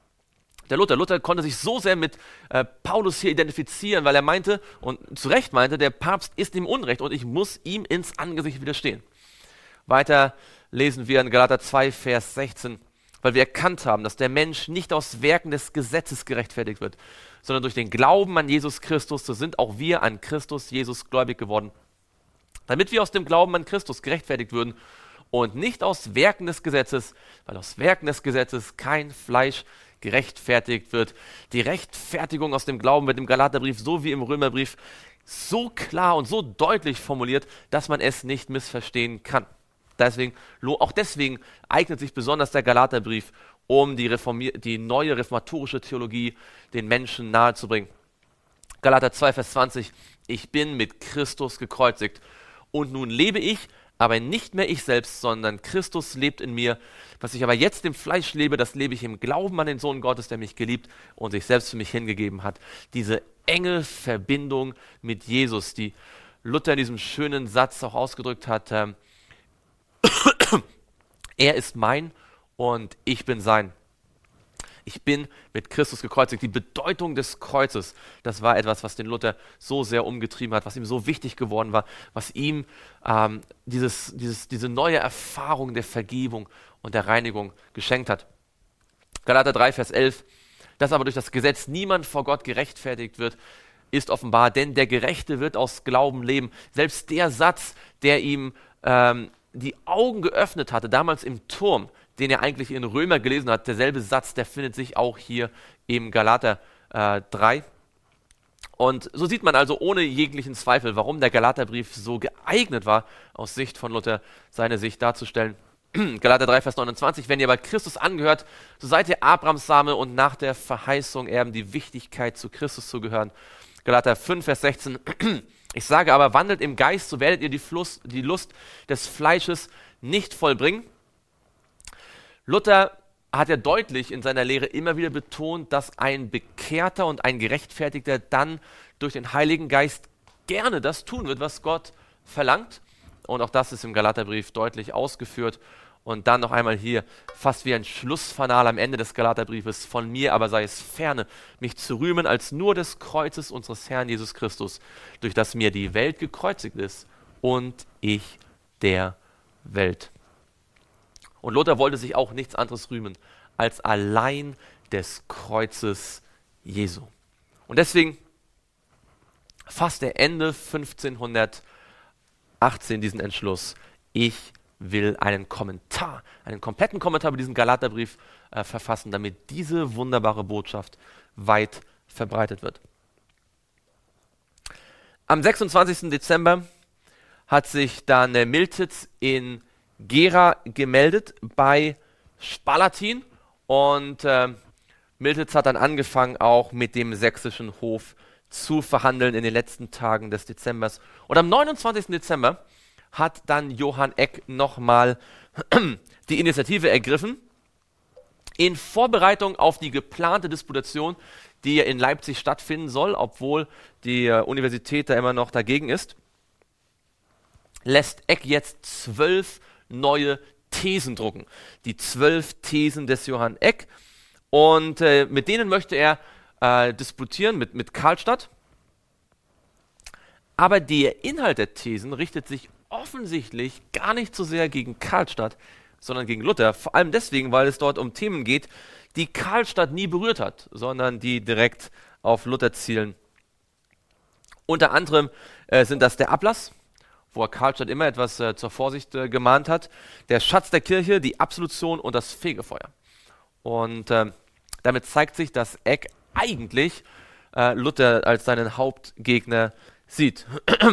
der Luther. Luther konnte sich so sehr mit äh, Paulus hier identifizieren, weil er meinte, und zu Recht meinte, der Papst ist im Unrecht und ich muss ihm ins Angesicht widerstehen. Weiter lesen wir in Galater zwei, Vers sechzehn, weil wir erkannt haben, dass der Mensch nicht aus Werken des Gesetzes gerechtfertigt wird, sondern durch den Glauben an Jesus Christus, so sind auch wir an Christus Jesus gläubig geworden, damit wir aus dem Glauben an Christus gerechtfertigt würden und nicht aus Werken des Gesetzes, weil aus Werken des Gesetzes kein Fleisch gerechtfertigt wird. Die Rechtfertigung aus dem Glauben wird im Galaterbrief so wie im Römerbrief so klar und so deutlich formuliert, dass man es nicht missverstehen kann. Deswegen, auch deswegen eignet sich besonders der Galaterbrief, um die, Reformier- die neue reformatorische Theologie den Menschen nahezubringen. Galater zwei, Vers zwanzig, ich bin mit Christus gekreuzigt und nun lebe ich, aber nicht mehr ich selbst, sondern Christus lebt in mir. Was ich aber jetzt im Fleisch lebe, das lebe ich im Glauben an den Sohn Gottes, der mich geliebt und sich selbst für mich hingegeben hat. Diese enge Verbindung mit Jesus, die Luther in diesem schönen Satz auch ausgedrückt hat, ähm, er ist mein und ich bin sein. Ich bin mit Christus gekreuzigt. Die Bedeutung des Kreuzes, das war etwas, was den Luther so sehr umgetrieben hat, was ihm so wichtig geworden war, was ihm ähm, dieses, dieses, diese neue Erfahrung der Vergebung und der Reinigung geschenkt hat. Galater drei, Vers elf. Dass aber durch das Gesetz niemand vor Gott gerechtfertigt wird, ist offenbar, denn der Gerechte wird aus Glauben leben. Selbst der Satz, der ihm ähm, die Augen geöffnet hatte, damals im Turm, den er eigentlich in Römer gelesen hat, derselbe Satz, der findet sich auch hier im Galater äh, drei. Und so sieht man also ohne jeglichen Zweifel, warum der Galaterbrief so geeignet war, aus Sicht von Luther seine Sicht darzustellen. Galater drei, Vers neunundzwanzig, wenn ihr bei Christus angehört, so seid ihr Abrahams Same und nach der Verheißung erben, die Wichtigkeit zu Christus zu gehören. Galater fünf, Vers sechzehn, ich sage aber, wandelt im Geist, so werdet ihr die, Fluss, die Lust des Fleisches nicht vollbringen. Luther hat ja deutlich in seiner Lehre immer wieder betont, dass ein Bekehrter und ein Gerechtfertigter dann durch den Heiligen Geist gerne das tun wird, was Gott verlangt. Und auch das ist im Galaterbrief deutlich ausgeführt. Und dann noch einmal hier, fast wie ein Schlussfanal am Ende des Galaterbriefes, von mir aber sei es ferne, mich zu rühmen als nur des Kreuzes unseres Herrn Jesus Christus, durch das mir die Welt gekreuzigt ist und ich der Welt. Und Luther wollte sich auch nichts anderes rühmen als allein des Kreuzes Jesu. Und deswegen fasst er Ende fünfzehnhundertachtzehn diesen Entschluss: Ich will einen Kommentar, einen kompletten Kommentar über diesen Galaterbrief äh, verfassen, damit diese wunderbare Botschaft weit verbreitet wird. Am sechsundzwanzigsten Dezember hat sich dann äh, Miltitz in Gera gemeldet bei Spalatin und äh, Miltitz hat dann angefangen, auch mit dem sächsischen Hof zu verhandeln in den letzten Tagen des Dezembers. Und am neunundzwanzigsten Dezember hat dann Johann Eck nochmal die Initiative ergriffen, in Vorbereitung auf die geplante Disputation, die ja in Leipzig stattfinden soll, obwohl die äh, Universität da immer noch dagegen ist, lässt Eck jetzt zwölf neue Thesen drucken. Die zwölf Thesen des Johann Eck. Und äh, mit denen möchte er äh, disputieren, mit, mit Karlstadt. Aber der Inhalt der Thesen richtet sich offensichtlich gar nicht so sehr gegen Karlstadt, sondern gegen Luther. Vor allem deswegen, weil es dort um Themen geht, die Karlstadt nie berührt hat, sondern die direkt auf Luther zielen. Unter anderem äh, sind das der Ablass, wo er Karlstadt immer etwas äh, zur Vorsicht äh, gemahnt hat, der Schatz der Kirche, die Absolution und das Fegefeuer. Und äh, damit zeigt sich, dass Eck eigentlich äh, Luther als seinen Hauptgegner sieht.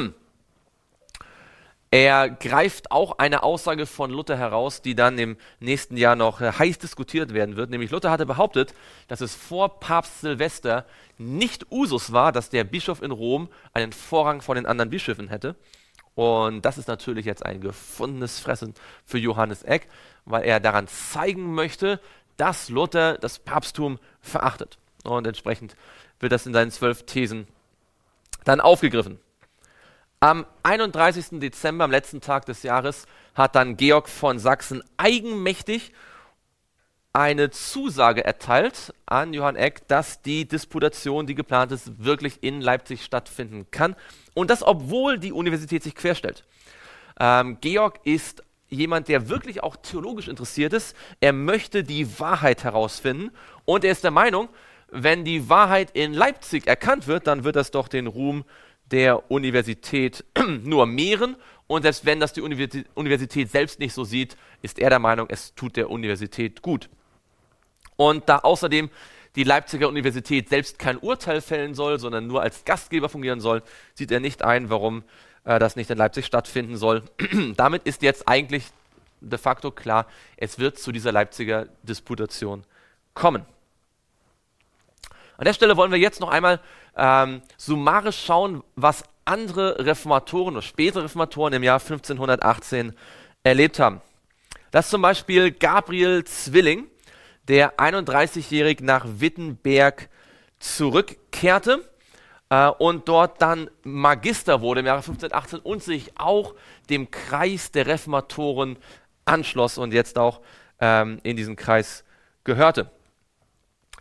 Er greift auch eine Aussage von Luther heraus, die dann im nächsten Jahr noch äh, heiß diskutiert werden wird. Nämlich Luther hatte behauptet, dass es vor Papst Silvester nicht Usus war, dass der Bischof in Rom einen Vorrang vor den anderen Bischöfen hätte. Und das ist natürlich jetzt ein gefundenes Fressen für Johannes Eck, weil er daran zeigen möchte, dass Luther das Papsttum verachtet. Und entsprechend wird das in seinen zwölf Thesen dann aufgegriffen. Am einunddreißigsten Dezember, am letzten Tag des Jahres, hat dann Georg von Sachsen eigenmächtig eine Zusage erteilt an Johann Eck, dass die Disputation, die geplant ist, wirklich in Leipzig stattfinden kann. Und das, obwohl die Universität sich querstellt. Ähm, Georg ist jemand, der wirklich auch theologisch interessiert ist. Er möchte die Wahrheit herausfinden und er ist der Meinung, wenn die Wahrheit in Leipzig erkannt wird, dann wird das doch den Ruhm der Universität nur mehren. Und selbst wenn das die Universität selbst nicht so sieht, ist er der Meinung, es tut der Universität gut. Und da außerdem die Leipziger Universität selbst kein Urteil fällen soll, sondern nur als Gastgeber fungieren soll, sieht er nicht ein, warum äh, das nicht in Leipzig stattfinden soll. Damit ist jetzt eigentlich de facto klar, es wird zu dieser Leipziger Disputation kommen. An der Stelle wollen wir jetzt noch einmal ähm, summarisch schauen, was andere Reformatoren oder spätere Reformatoren im Jahr fünfzehnhundertachtzehn erlebt haben. Das ist zum Beispiel Gabriel Zwilling, der einunddreißigjährig nach Wittenberg zurückkehrte äh, und dort dann Magister wurde im Jahre fünfzehnhundertachtzehn und sich auch dem Kreis der Reformatoren anschloss und jetzt auch ähm, in diesen Kreis gehörte.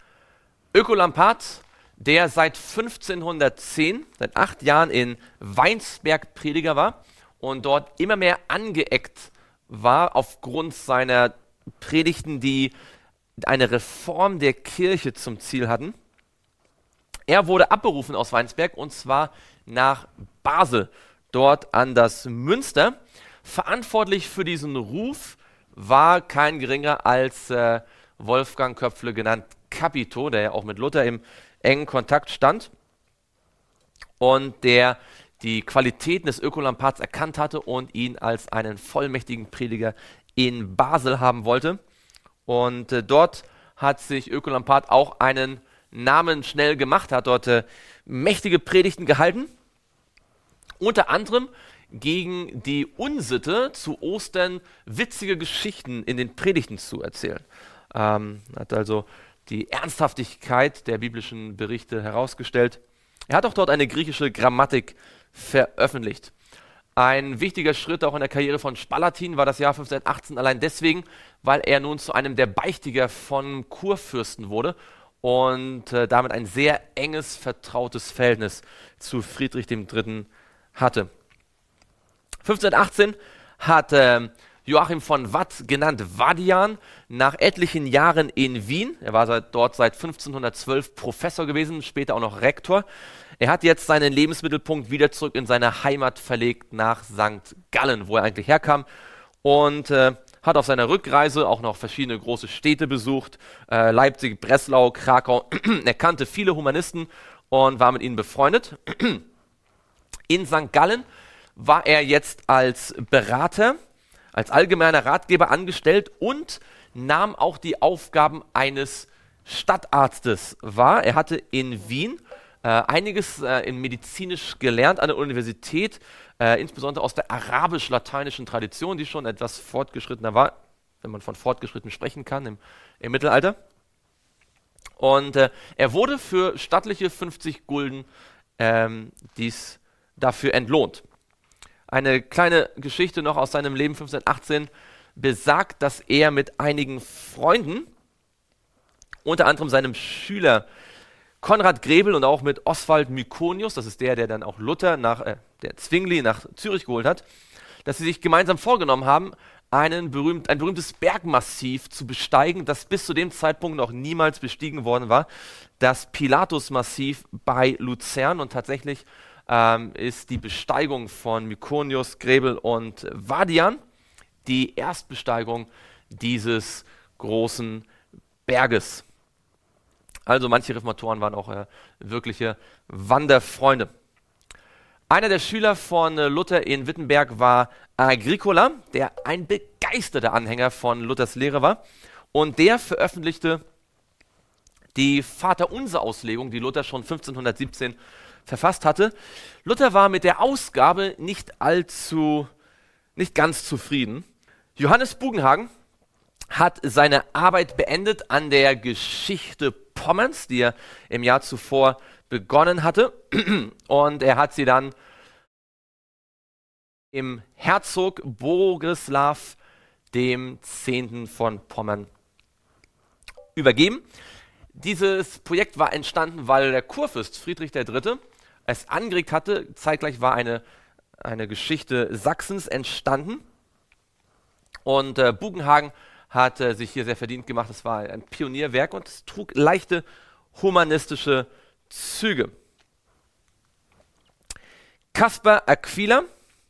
Ökolampad, der seit fünfzehnhundertzehn, seit acht Jahren in Weinsberg Prediger war und dort immer mehr angeeckt war aufgrund seiner Predigten, die eine Reform der Kirche zum Ziel hatten. Er wurde abberufen aus Weinsberg und zwar nach Basel, dort an das Münster. Verantwortlich für diesen Ruf war kein geringer als äh, Wolfgang Köpfle, genannt Capito, der ja auch mit Luther im engen Kontakt stand und der die Qualitäten des Ökolampads erkannt hatte und ihn als einen vollmächtigen Prediger in Basel haben wollte. Und äh, dort hat sich Ökolampad auch einen Namen schnell gemacht, hat dort äh, mächtige Predigten gehalten, unter anderem gegen die Unsitte, zu Ostern witzige Geschichten in den Predigten zu erzählen. Ähm, hat also die Ernsthaftigkeit der biblischen Berichte herausgestellt. Er hat auch dort eine griechische Grammatik veröffentlicht. Ein wichtiger Schritt auch in der Karriere von Spalatin war das Jahr fünfzehnhundertachtzehn, allein deswegen, weil er nun zu einem der Beichtiger von Kurfürsten wurde und äh, damit ein sehr enges, vertrautes Verhältnis zu Friedrich der Dritte hatte. fünfzehnhundertachtzehn hat äh, Joachim von Watt, genannt Vadian, nach etlichen Jahren in Wien, er war seit, dort seit fünfzehnhundertzwölf Professor gewesen, später auch noch Rektor. Er hat jetzt seinen Lebensmittelpunkt wieder zurück in seine Heimat verlegt, nach Sankt Gallen, wo er eigentlich herkam, und äh, hat auf seiner Rückreise auch noch verschiedene große Städte besucht, äh, Leipzig, Breslau, Krakau. Er kannte viele Humanisten und war mit ihnen befreundet. In Sankt Gallen war er jetzt als Berater, als allgemeiner Ratgeber angestellt und nahm auch die Aufgaben eines Stadtarztes wahr. Er hatte in Wien äh, einiges äh, in medizinisch gelernt an der Universität, äh, insbesondere aus der arabisch-lateinischen Tradition, die schon etwas fortgeschrittener war, wenn man von fortgeschritten sprechen kann im, im Mittelalter. Und äh, er wurde für stattliche fünfzig Gulden ähm, dies dafür entlohnt. Eine kleine Geschichte noch aus seinem Leben fünfzehnhundertachtzehn besagt, dass er mit einigen Freunden, unter anderem seinem Schüler Konrad Grebel und auch mit Oswald Mykonius, das ist der, der dann auch Luther, nach, äh, der Zwingli nach Zürich geholt hat, dass sie sich gemeinsam vorgenommen haben, einen berühmt, ein berühmtes Bergmassiv zu besteigen, das bis zu dem Zeitpunkt noch niemals bestiegen worden war, das Pilatusmassiv bei Luzern. Und tatsächlich ähm, ist die Besteigung von Mykonius, Grebel und Vadian die Erstbesteigung dieses großen Berges. Also manche Reformatoren waren auch äh, wirkliche Wanderfreunde. Einer der Schüler von äh, Luther in Wittenberg war Agricola, der ein begeisterter Anhänger von Luthers Lehre war. Und der veröffentlichte die Vaterunser-Auslegung, die Luther schon fünfzehnhundertsiebzehn verfasst hatte. Luther war mit der Ausgabe nicht allzu, nicht ganz zufrieden. Johannes Bugenhagen hat seine Arbeit beendet an der Geschichte Pommerns, die er im Jahr zuvor begonnen hatte. Und er hat sie dann im Herzog Bogislaw dem Zehnten von Pommern übergeben. Dieses Projekt war entstanden, weil der Kurfürst Friedrich der Dritte es angeregt hatte. Zeitgleich war eine, eine Geschichte Sachsens entstanden. Und äh, Bugenhagen hat äh, sich hier sehr verdient gemacht. Es war ein Pionierwerk und es trug leichte humanistische Züge. Caspar Aquila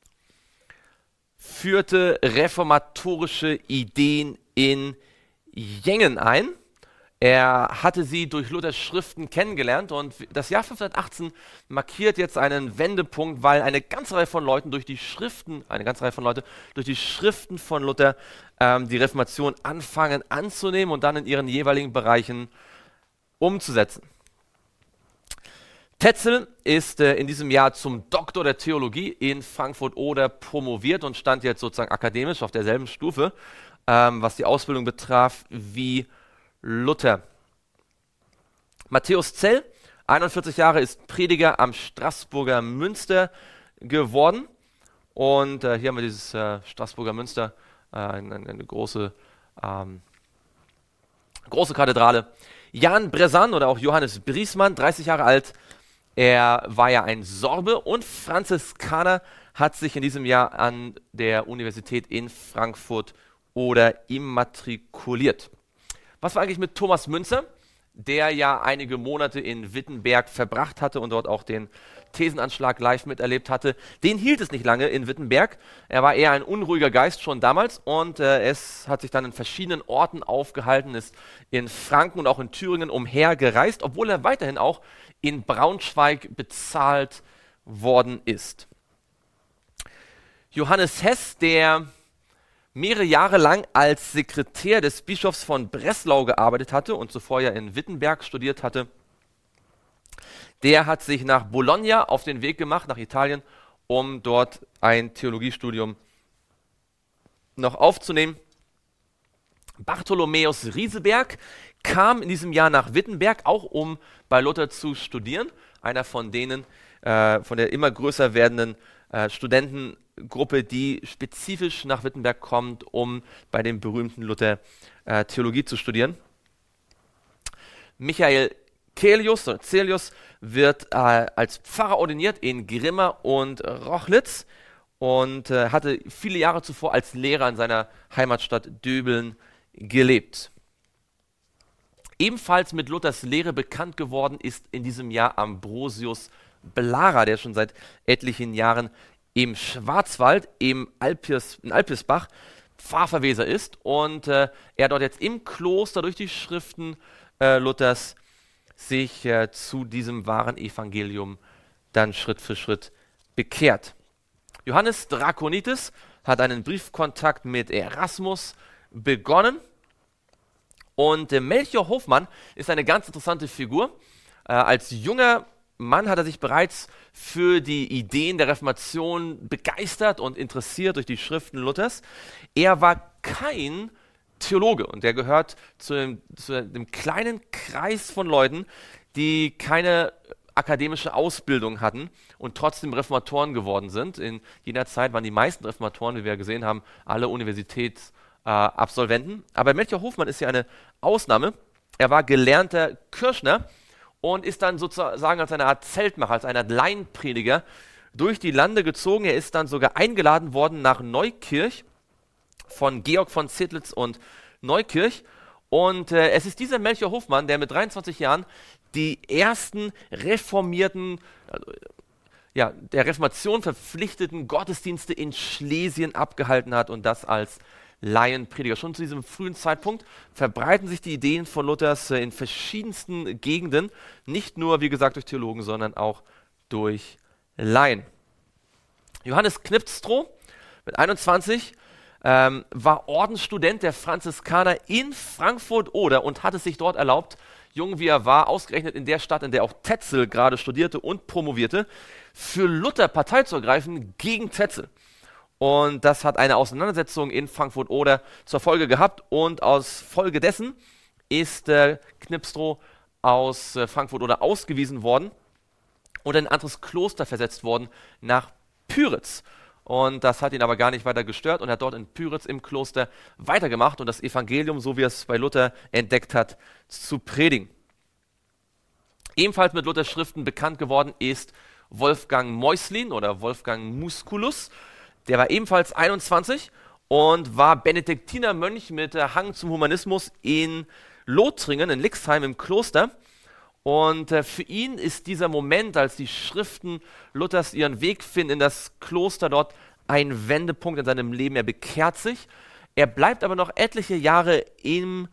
führte reformatorische Ideen in Jengen ein. Er hatte sie durch Luthers Schriften kennengelernt und das Jahr fünfzehnhundertachtzehn markiert jetzt einen Wendepunkt, weil eine ganze Reihe von Leuten durch die Schriften, eine ganze Reihe von Leute durch die Schriften von Luther ähm, die Reformation anfangen anzunehmen und dann in ihren jeweiligen Bereichen umzusetzen. Tetzel ist äh, in diesem Jahr zum Doktor der Theologie in Frankfurt-Oder promoviert und stand jetzt sozusagen akademisch auf derselben Stufe, ähm, was die Ausbildung betraf, wie Luther. Matthäus Zell, einundvierzig Jahre, ist Prediger am Straßburger Münster geworden. Und äh, hier haben wir dieses äh, Straßburger Münster, äh, eine, eine große, ähm, große Kathedrale. Jan Brezan oder auch Johannes Briesmann, dreißig Jahre alt, er war ja ein Sorbe und Franziskaner, hat sich in diesem Jahr an der Universität in Frankfurt oder immatrikuliert. Was war eigentlich mit Thomas Müntzer, der ja einige Monate in Wittenberg verbracht hatte und dort auch den Thesenanschlag live miterlebt hatte? Den hielt es nicht lange in Wittenberg. Er war eher ein unruhiger Geist schon damals und äh, es hat sich dann in verschiedenen Orten aufgehalten, ist in Franken und auch in Thüringen umhergereist, obwohl er weiterhin auch in Braunschweig bezahlt worden ist. Johannes Hess, der mehrere Jahre lang als Sekretär des Bischofs von Breslau gearbeitet hatte und zuvor ja in Wittenberg studiert hatte, der hat sich nach Bologna auf den Weg gemacht, nach Italien, um dort ein Theologiestudium noch aufzunehmen. Bartholomäus Rieseberg kam in diesem Jahr nach Wittenberg, auch um bei Luther zu studieren. Einer von denen, äh, von der immer größer werdenden äh, Studentengruppe, die spezifisch nach Wittenberg kommt, um bei dem berühmten Luther äh, Theologie zu studieren. Michael Caelius, oder Caelius wird äh, als Pfarrer ordiniert in Grimma und Rochlitz und äh, hatte viele Jahre zuvor als Lehrer in seiner Heimatstadt Döbeln gelebt. Ebenfalls mit Luthers Lehre bekannt geworden ist in diesem Jahr Ambrosius Blara, der schon seit etlichen Jahren im Schwarzwald, im Alpirs, in Alpirsbach, Pfarrverweser ist und äh, er dort jetzt im Kloster durch die Schriften äh, Luthers sich äh, zu diesem wahren Evangelium dann Schritt für Schritt bekehrt. Johannes Drakonitis hat einen Briefkontakt mit Erasmus begonnen und äh, Melchior Hofmann ist eine ganz interessante Figur. Äh, als junger Mann hat er sich bereits für die Ideen der Reformation begeistert und interessiert durch die Schriften Luthers. Er war kein Theologe und der gehört zu dem, zu dem kleinen Kreis von Leuten, die keine akademische Ausbildung hatten und trotzdem Reformatoren geworden sind. In jener Zeit waren die meisten Reformatoren, wie wir gesehen haben, alle Universitätsabsolventen. Äh, Aber Melchior Hofmann ist ja eine Ausnahme. Er war gelernter Kirchner und ist dann sozusagen als eine Art Zeltmacher, als eine Art Laienprediger durch die Lande gezogen. Er ist dann sogar eingeladen worden nach Neukirch von Georg von Zedlitz und Neukirch. Und äh, es ist dieser Melchior Hofmann, der mit dreiundzwanzig Jahren die ersten reformierten, also, ja, der Reformation verpflichteten Gottesdienste in Schlesien abgehalten hat und das als Laienprediger. Schon zu diesem frühen Zeitpunkt verbreiten sich die Ideen von Luthers äh, in verschiedensten Gegenden, nicht nur, wie gesagt, durch Theologen, sondern auch durch Laien. Johannes Knipstrow mit einundzwanzig ähm, war Ordensstudent der Franziskaner in Frankfurt-Oder und hat es sich dort erlaubt, jung wie er war, ausgerechnet in der Stadt, in der auch Tetzel gerade studierte und promovierte, für Luther Partei zu ergreifen gegen Tetzel. Und das hat eine Auseinandersetzung in Frankfurt-Oder zur Folge gehabt und aus Folge dessen ist äh, Knipstrow aus äh, Frankfurt-Oder ausgewiesen worden und in ein anderes Kloster versetzt worden, nach Pyritz. Und das hat ihn aber gar nicht weiter gestört und er hat dort in Pyritz im Kloster weitergemacht und das Evangelium, so wie er es bei Luther entdeckt hat, zu predigen. Ebenfalls mit Luthers Schriften bekannt geworden ist Wolfgang Mäuslin oder Wolfgang Musculus. Der war ebenfalls einundzwanzig und war Benediktinermönch mit Hang zum Humanismus in Lothringen, in Lixheim im Kloster. Und äh, für ihn ist dieser Moment, als die Schriften Luthers ihren Weg finden in das Kloster dort, ein Wendepunkt in seinem Leben. Er bekehrt sich. Er bleibt aber noch etliche Jahre im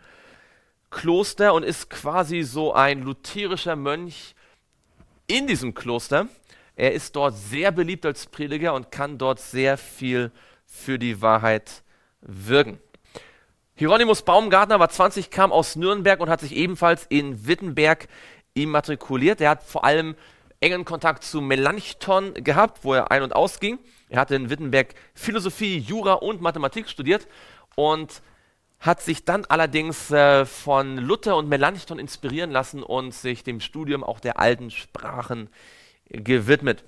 Kloster und ist quasi so ein lutherischer Mönch in diesem Kloster. Er ist dort sehr beliebt als Prediger und kann dort sehr viel für die Wahrheit wirken. Hieronymus Baumgartner war zwanzig, kam aus Nürnberg und hat sich ebenfalls in Wittenberg immatrikuliert. Er hat vor allem engen Kontakt zu Melanchthon gehabt, wo er ein- und ausging. Er hatte in Wittenberg Philosophie, Jura und Mathematik studiert und hat sich dann allerdings äh, von Luther und Melanchthon inspirieren lassen und sich dem Studium auch der alten Sprachen gewidmet.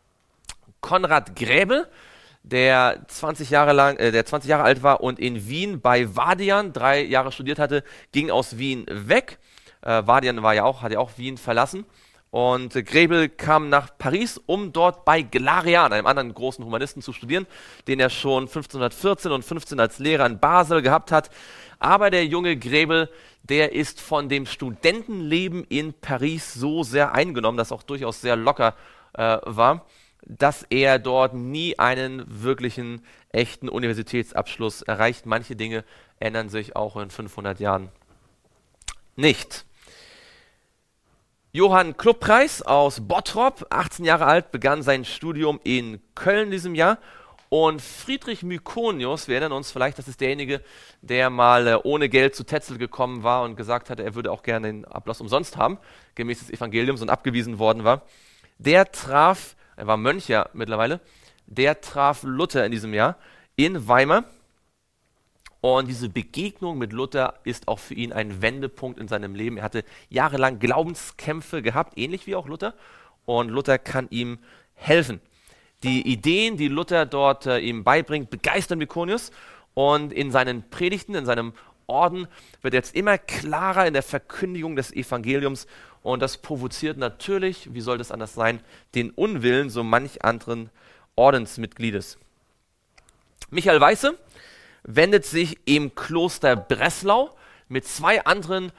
Konrad Gräbe, der zwanzig Jahre lang, äh, der zwanzig Jahre alt war und in Wien bei Vadian drei Jahre studiert hatte, ging aus Wien weg, Äh, Vadian war ja auch, hat ja auch Wien verlassen. Und äh, Grebel kam nach Paris, um dort bei Galerian, einem anderen großen Humanisten, zu studieren, den er schon fünfzehnhundertvierzehn und fünfzehn als Lehrer in Basel gehabt hat. Aber der junge Grebel, der ist von dem Studentenleben in Paris so sehr eingenommen, das auch durchaus sehr locker äh, war, dass er dort nie einen wirklichen, echten Universitätsabschluss erreicht. Manche Dinge ändern sich auch in fünfhundert Jahren nicht. Johann Klupppreis aus Bottrop, achtzehn Jahre alt, begann sein Studium in Köln in diesem Jahr. Und Friedrich Mykonius, wir erinnern uns vielleicht, das ist derjenige, der mal äh, ohne Geld zu Tetzel gekommen war und gesagt hatte, er würde auch gerne den Ablass umsonst haben, gemäß des Evangeliums, und abgewiesen worden war. Der traf, er war Mönch ja mittlerweile, der traf Luther in diesem Jahr in Weimar. Und diese Begegnung mit Luther ist auch für ihn ein Wendepunkt in seinem Leben. Er hatte jahrelang Glaubenskämpfe gehabt, ähnlich wie auch Luther. Und Luther kann ihm helfen. Die Ideen, die Luther dort äh, ihm beibringt, begeistern Mykonius. Und in seinen Predigten, in seinem Orden wird jetzt immer klarer in der Verkündigung des Evangeliums. Und das provoziert natürlich, wie soll das anders sein, den Unwillen so manch anderen Ordensmitgliedes. Michael Weiße wendet sich im Kloster Breslau mit zwei anderen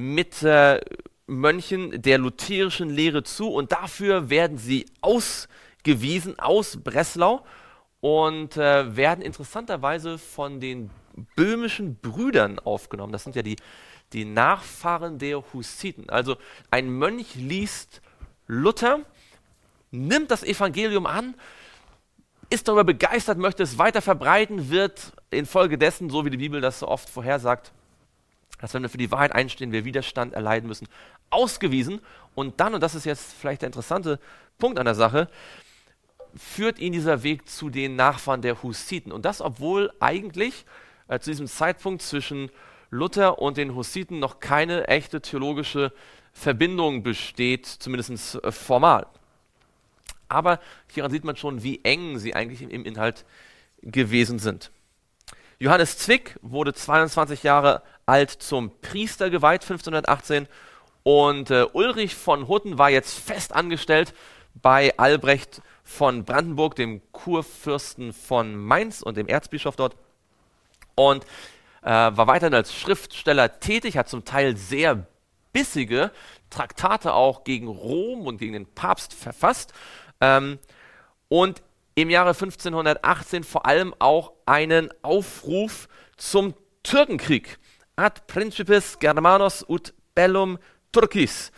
Mitmönchen der lutherischen Lehre zu, und dafür werden sie ausgewiesen aus Breslau und äh, werden interessanterweise von den böhmischen Brüdern aufgenommen. Das sind ja die, die Nachfahren der Hussiten. Also ein Mönch liest Luther, nimmt das Evangelium an, ist darüber begeistert, möchte es weiter verbreiten, wird infolgedessen, so wie die Bibel das so oft vorhersagt, dass wenn wir für die Wahrheit einstehen, wir Widerstand erleiden müssen, ausgewiesen. Und dann, und das ist jetzt vielleicht der interessante Punkt an der Sache, führt ihn dieser Weg zu den Nachfahren der Hussiten. Und das, obwohl eigentlich äh, zu diesem Zeitpunkt zwischen Luther und den Hussiten noch keine echte theologische Verbindung besteht, zumindest äh, formal. Aber hieran sieht man schon, wie eng sie eigentlich im Inhalt gewesen sind. Johannes Zwick wurde zweiundzwanzig Jahre alt zum Priester geweiht, fünfzehnhundertachtzehn. Und äh, Ulrich von Hutten war jetzt fest angestellt bei Albrecht von Brandenburg, dem Kurfürsten von Mainz und dem Erzbischof dort. Und äh, war weiterhin als Schriftsteller tätig, hat zum Teil sehr bissige Traktate auch gegen Rom und gegen den Papst verfasst. Ähm, und im Jahre fünfzehnhundertachtzehn vor allem auch einen Aufruf zum Türkenkrieg. Ad principes Germanos ut bellum Turcis.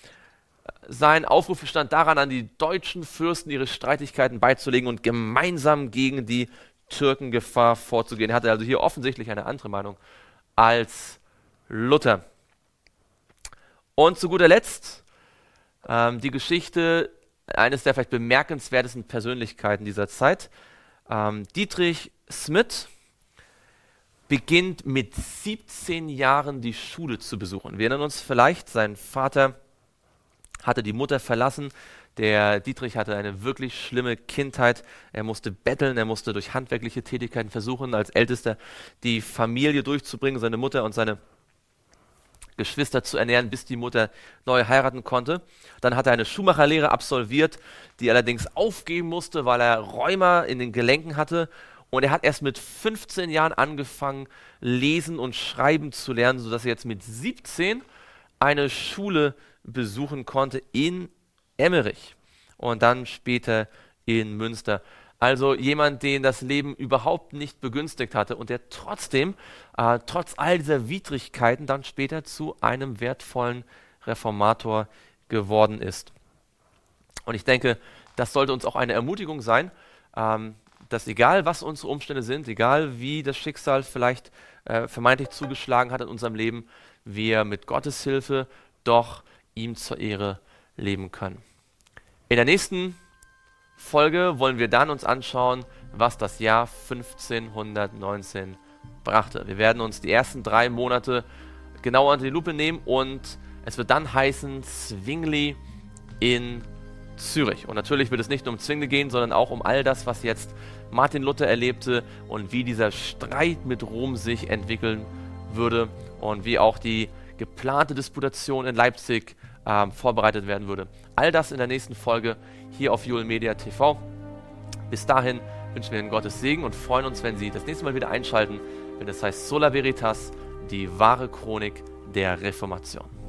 Sein Aufruf bestand daran, an die deutschen Fürsten ihre Streitigkeiten beizulegen und gemeinsam gegen die Türkengefahr vorzugehen. Er hatte also hier offensichtlich eine andere Meinung als Luther. Und zu guter Letzt ähm, die Geschichte eines der vielleicht bemerkenswertesten Persönlichkeiten dieser Zeit. Ähm, Dietrich Smith beginnt mit siebzehn Jahren die Schule zu besuchen. Wir erinnern uns vielleicht, sein Vater hatte die Mutter verlassen. Der Dietrich hatte eine wirklich schlimme Kindheit. Er musste betteln, er musste durch handwerkliche Tätigkeiten versuchen, als Ältester die Familie durchzubringen, seine Mutter und seine Geschwister zu ernähren, bis die Mutter neu heiraten konnte. Dann hat er eine Schuhmacherlehre absolviert, die allerdings aufgeben musste, weil er Rheuma in den Gelenken hatte. Und er hat erst mit fünfzehn Jahren angefangen, lesen und schreiben zu lernen, sodass er jetzt mit siebzehn eine Schule besuchen konnte in Emmerich und dann später in Münster. Also jemand, den das Leben überhaupt nicht begünstigt hatte und der trotzdem, äh, trotz all dieser Widrigkeiten, dann später zu einem wertvollen Reformator geworden ist. Und ich denke, das sollte uns auch eine Ermutigung sein, ähm, dass egal was unsere Umstände sind, egal wie das Schicksal vielleicht äh, vermeintlich zugeschlagen hat in unserem Leben, wir mit Gottes Hilfe doch ihm zur Ehre leben können. In der nächsten Folge wollen wir dann uns anschauen, was das Jahr fünfzehnhundertneunzehn brachte. Wir werden uns die ersten drei Monate genauer unter die Lupe nehmen und es wird dann heißen Zwingli in Zürich. Und natürlich wird es nicht nur um Zwingli gehen, sondern auch um all das, was jetzt Martin Luther erlebte und wie dieser Streit mit Rom sich entwickeln würde und wie auch die geplante Disputation in Leipzig ähm, vorbereitet werden würde. All das in der nächsten Folge hier auf Joel Media T V. Bis dahin wünschen wir Ihnen Gottes Segen und freuen uns, wenn Sie das nächste Mal wieder einschalten, wenn es heißt Sola Veritas, die wahre Chronik der Reformation.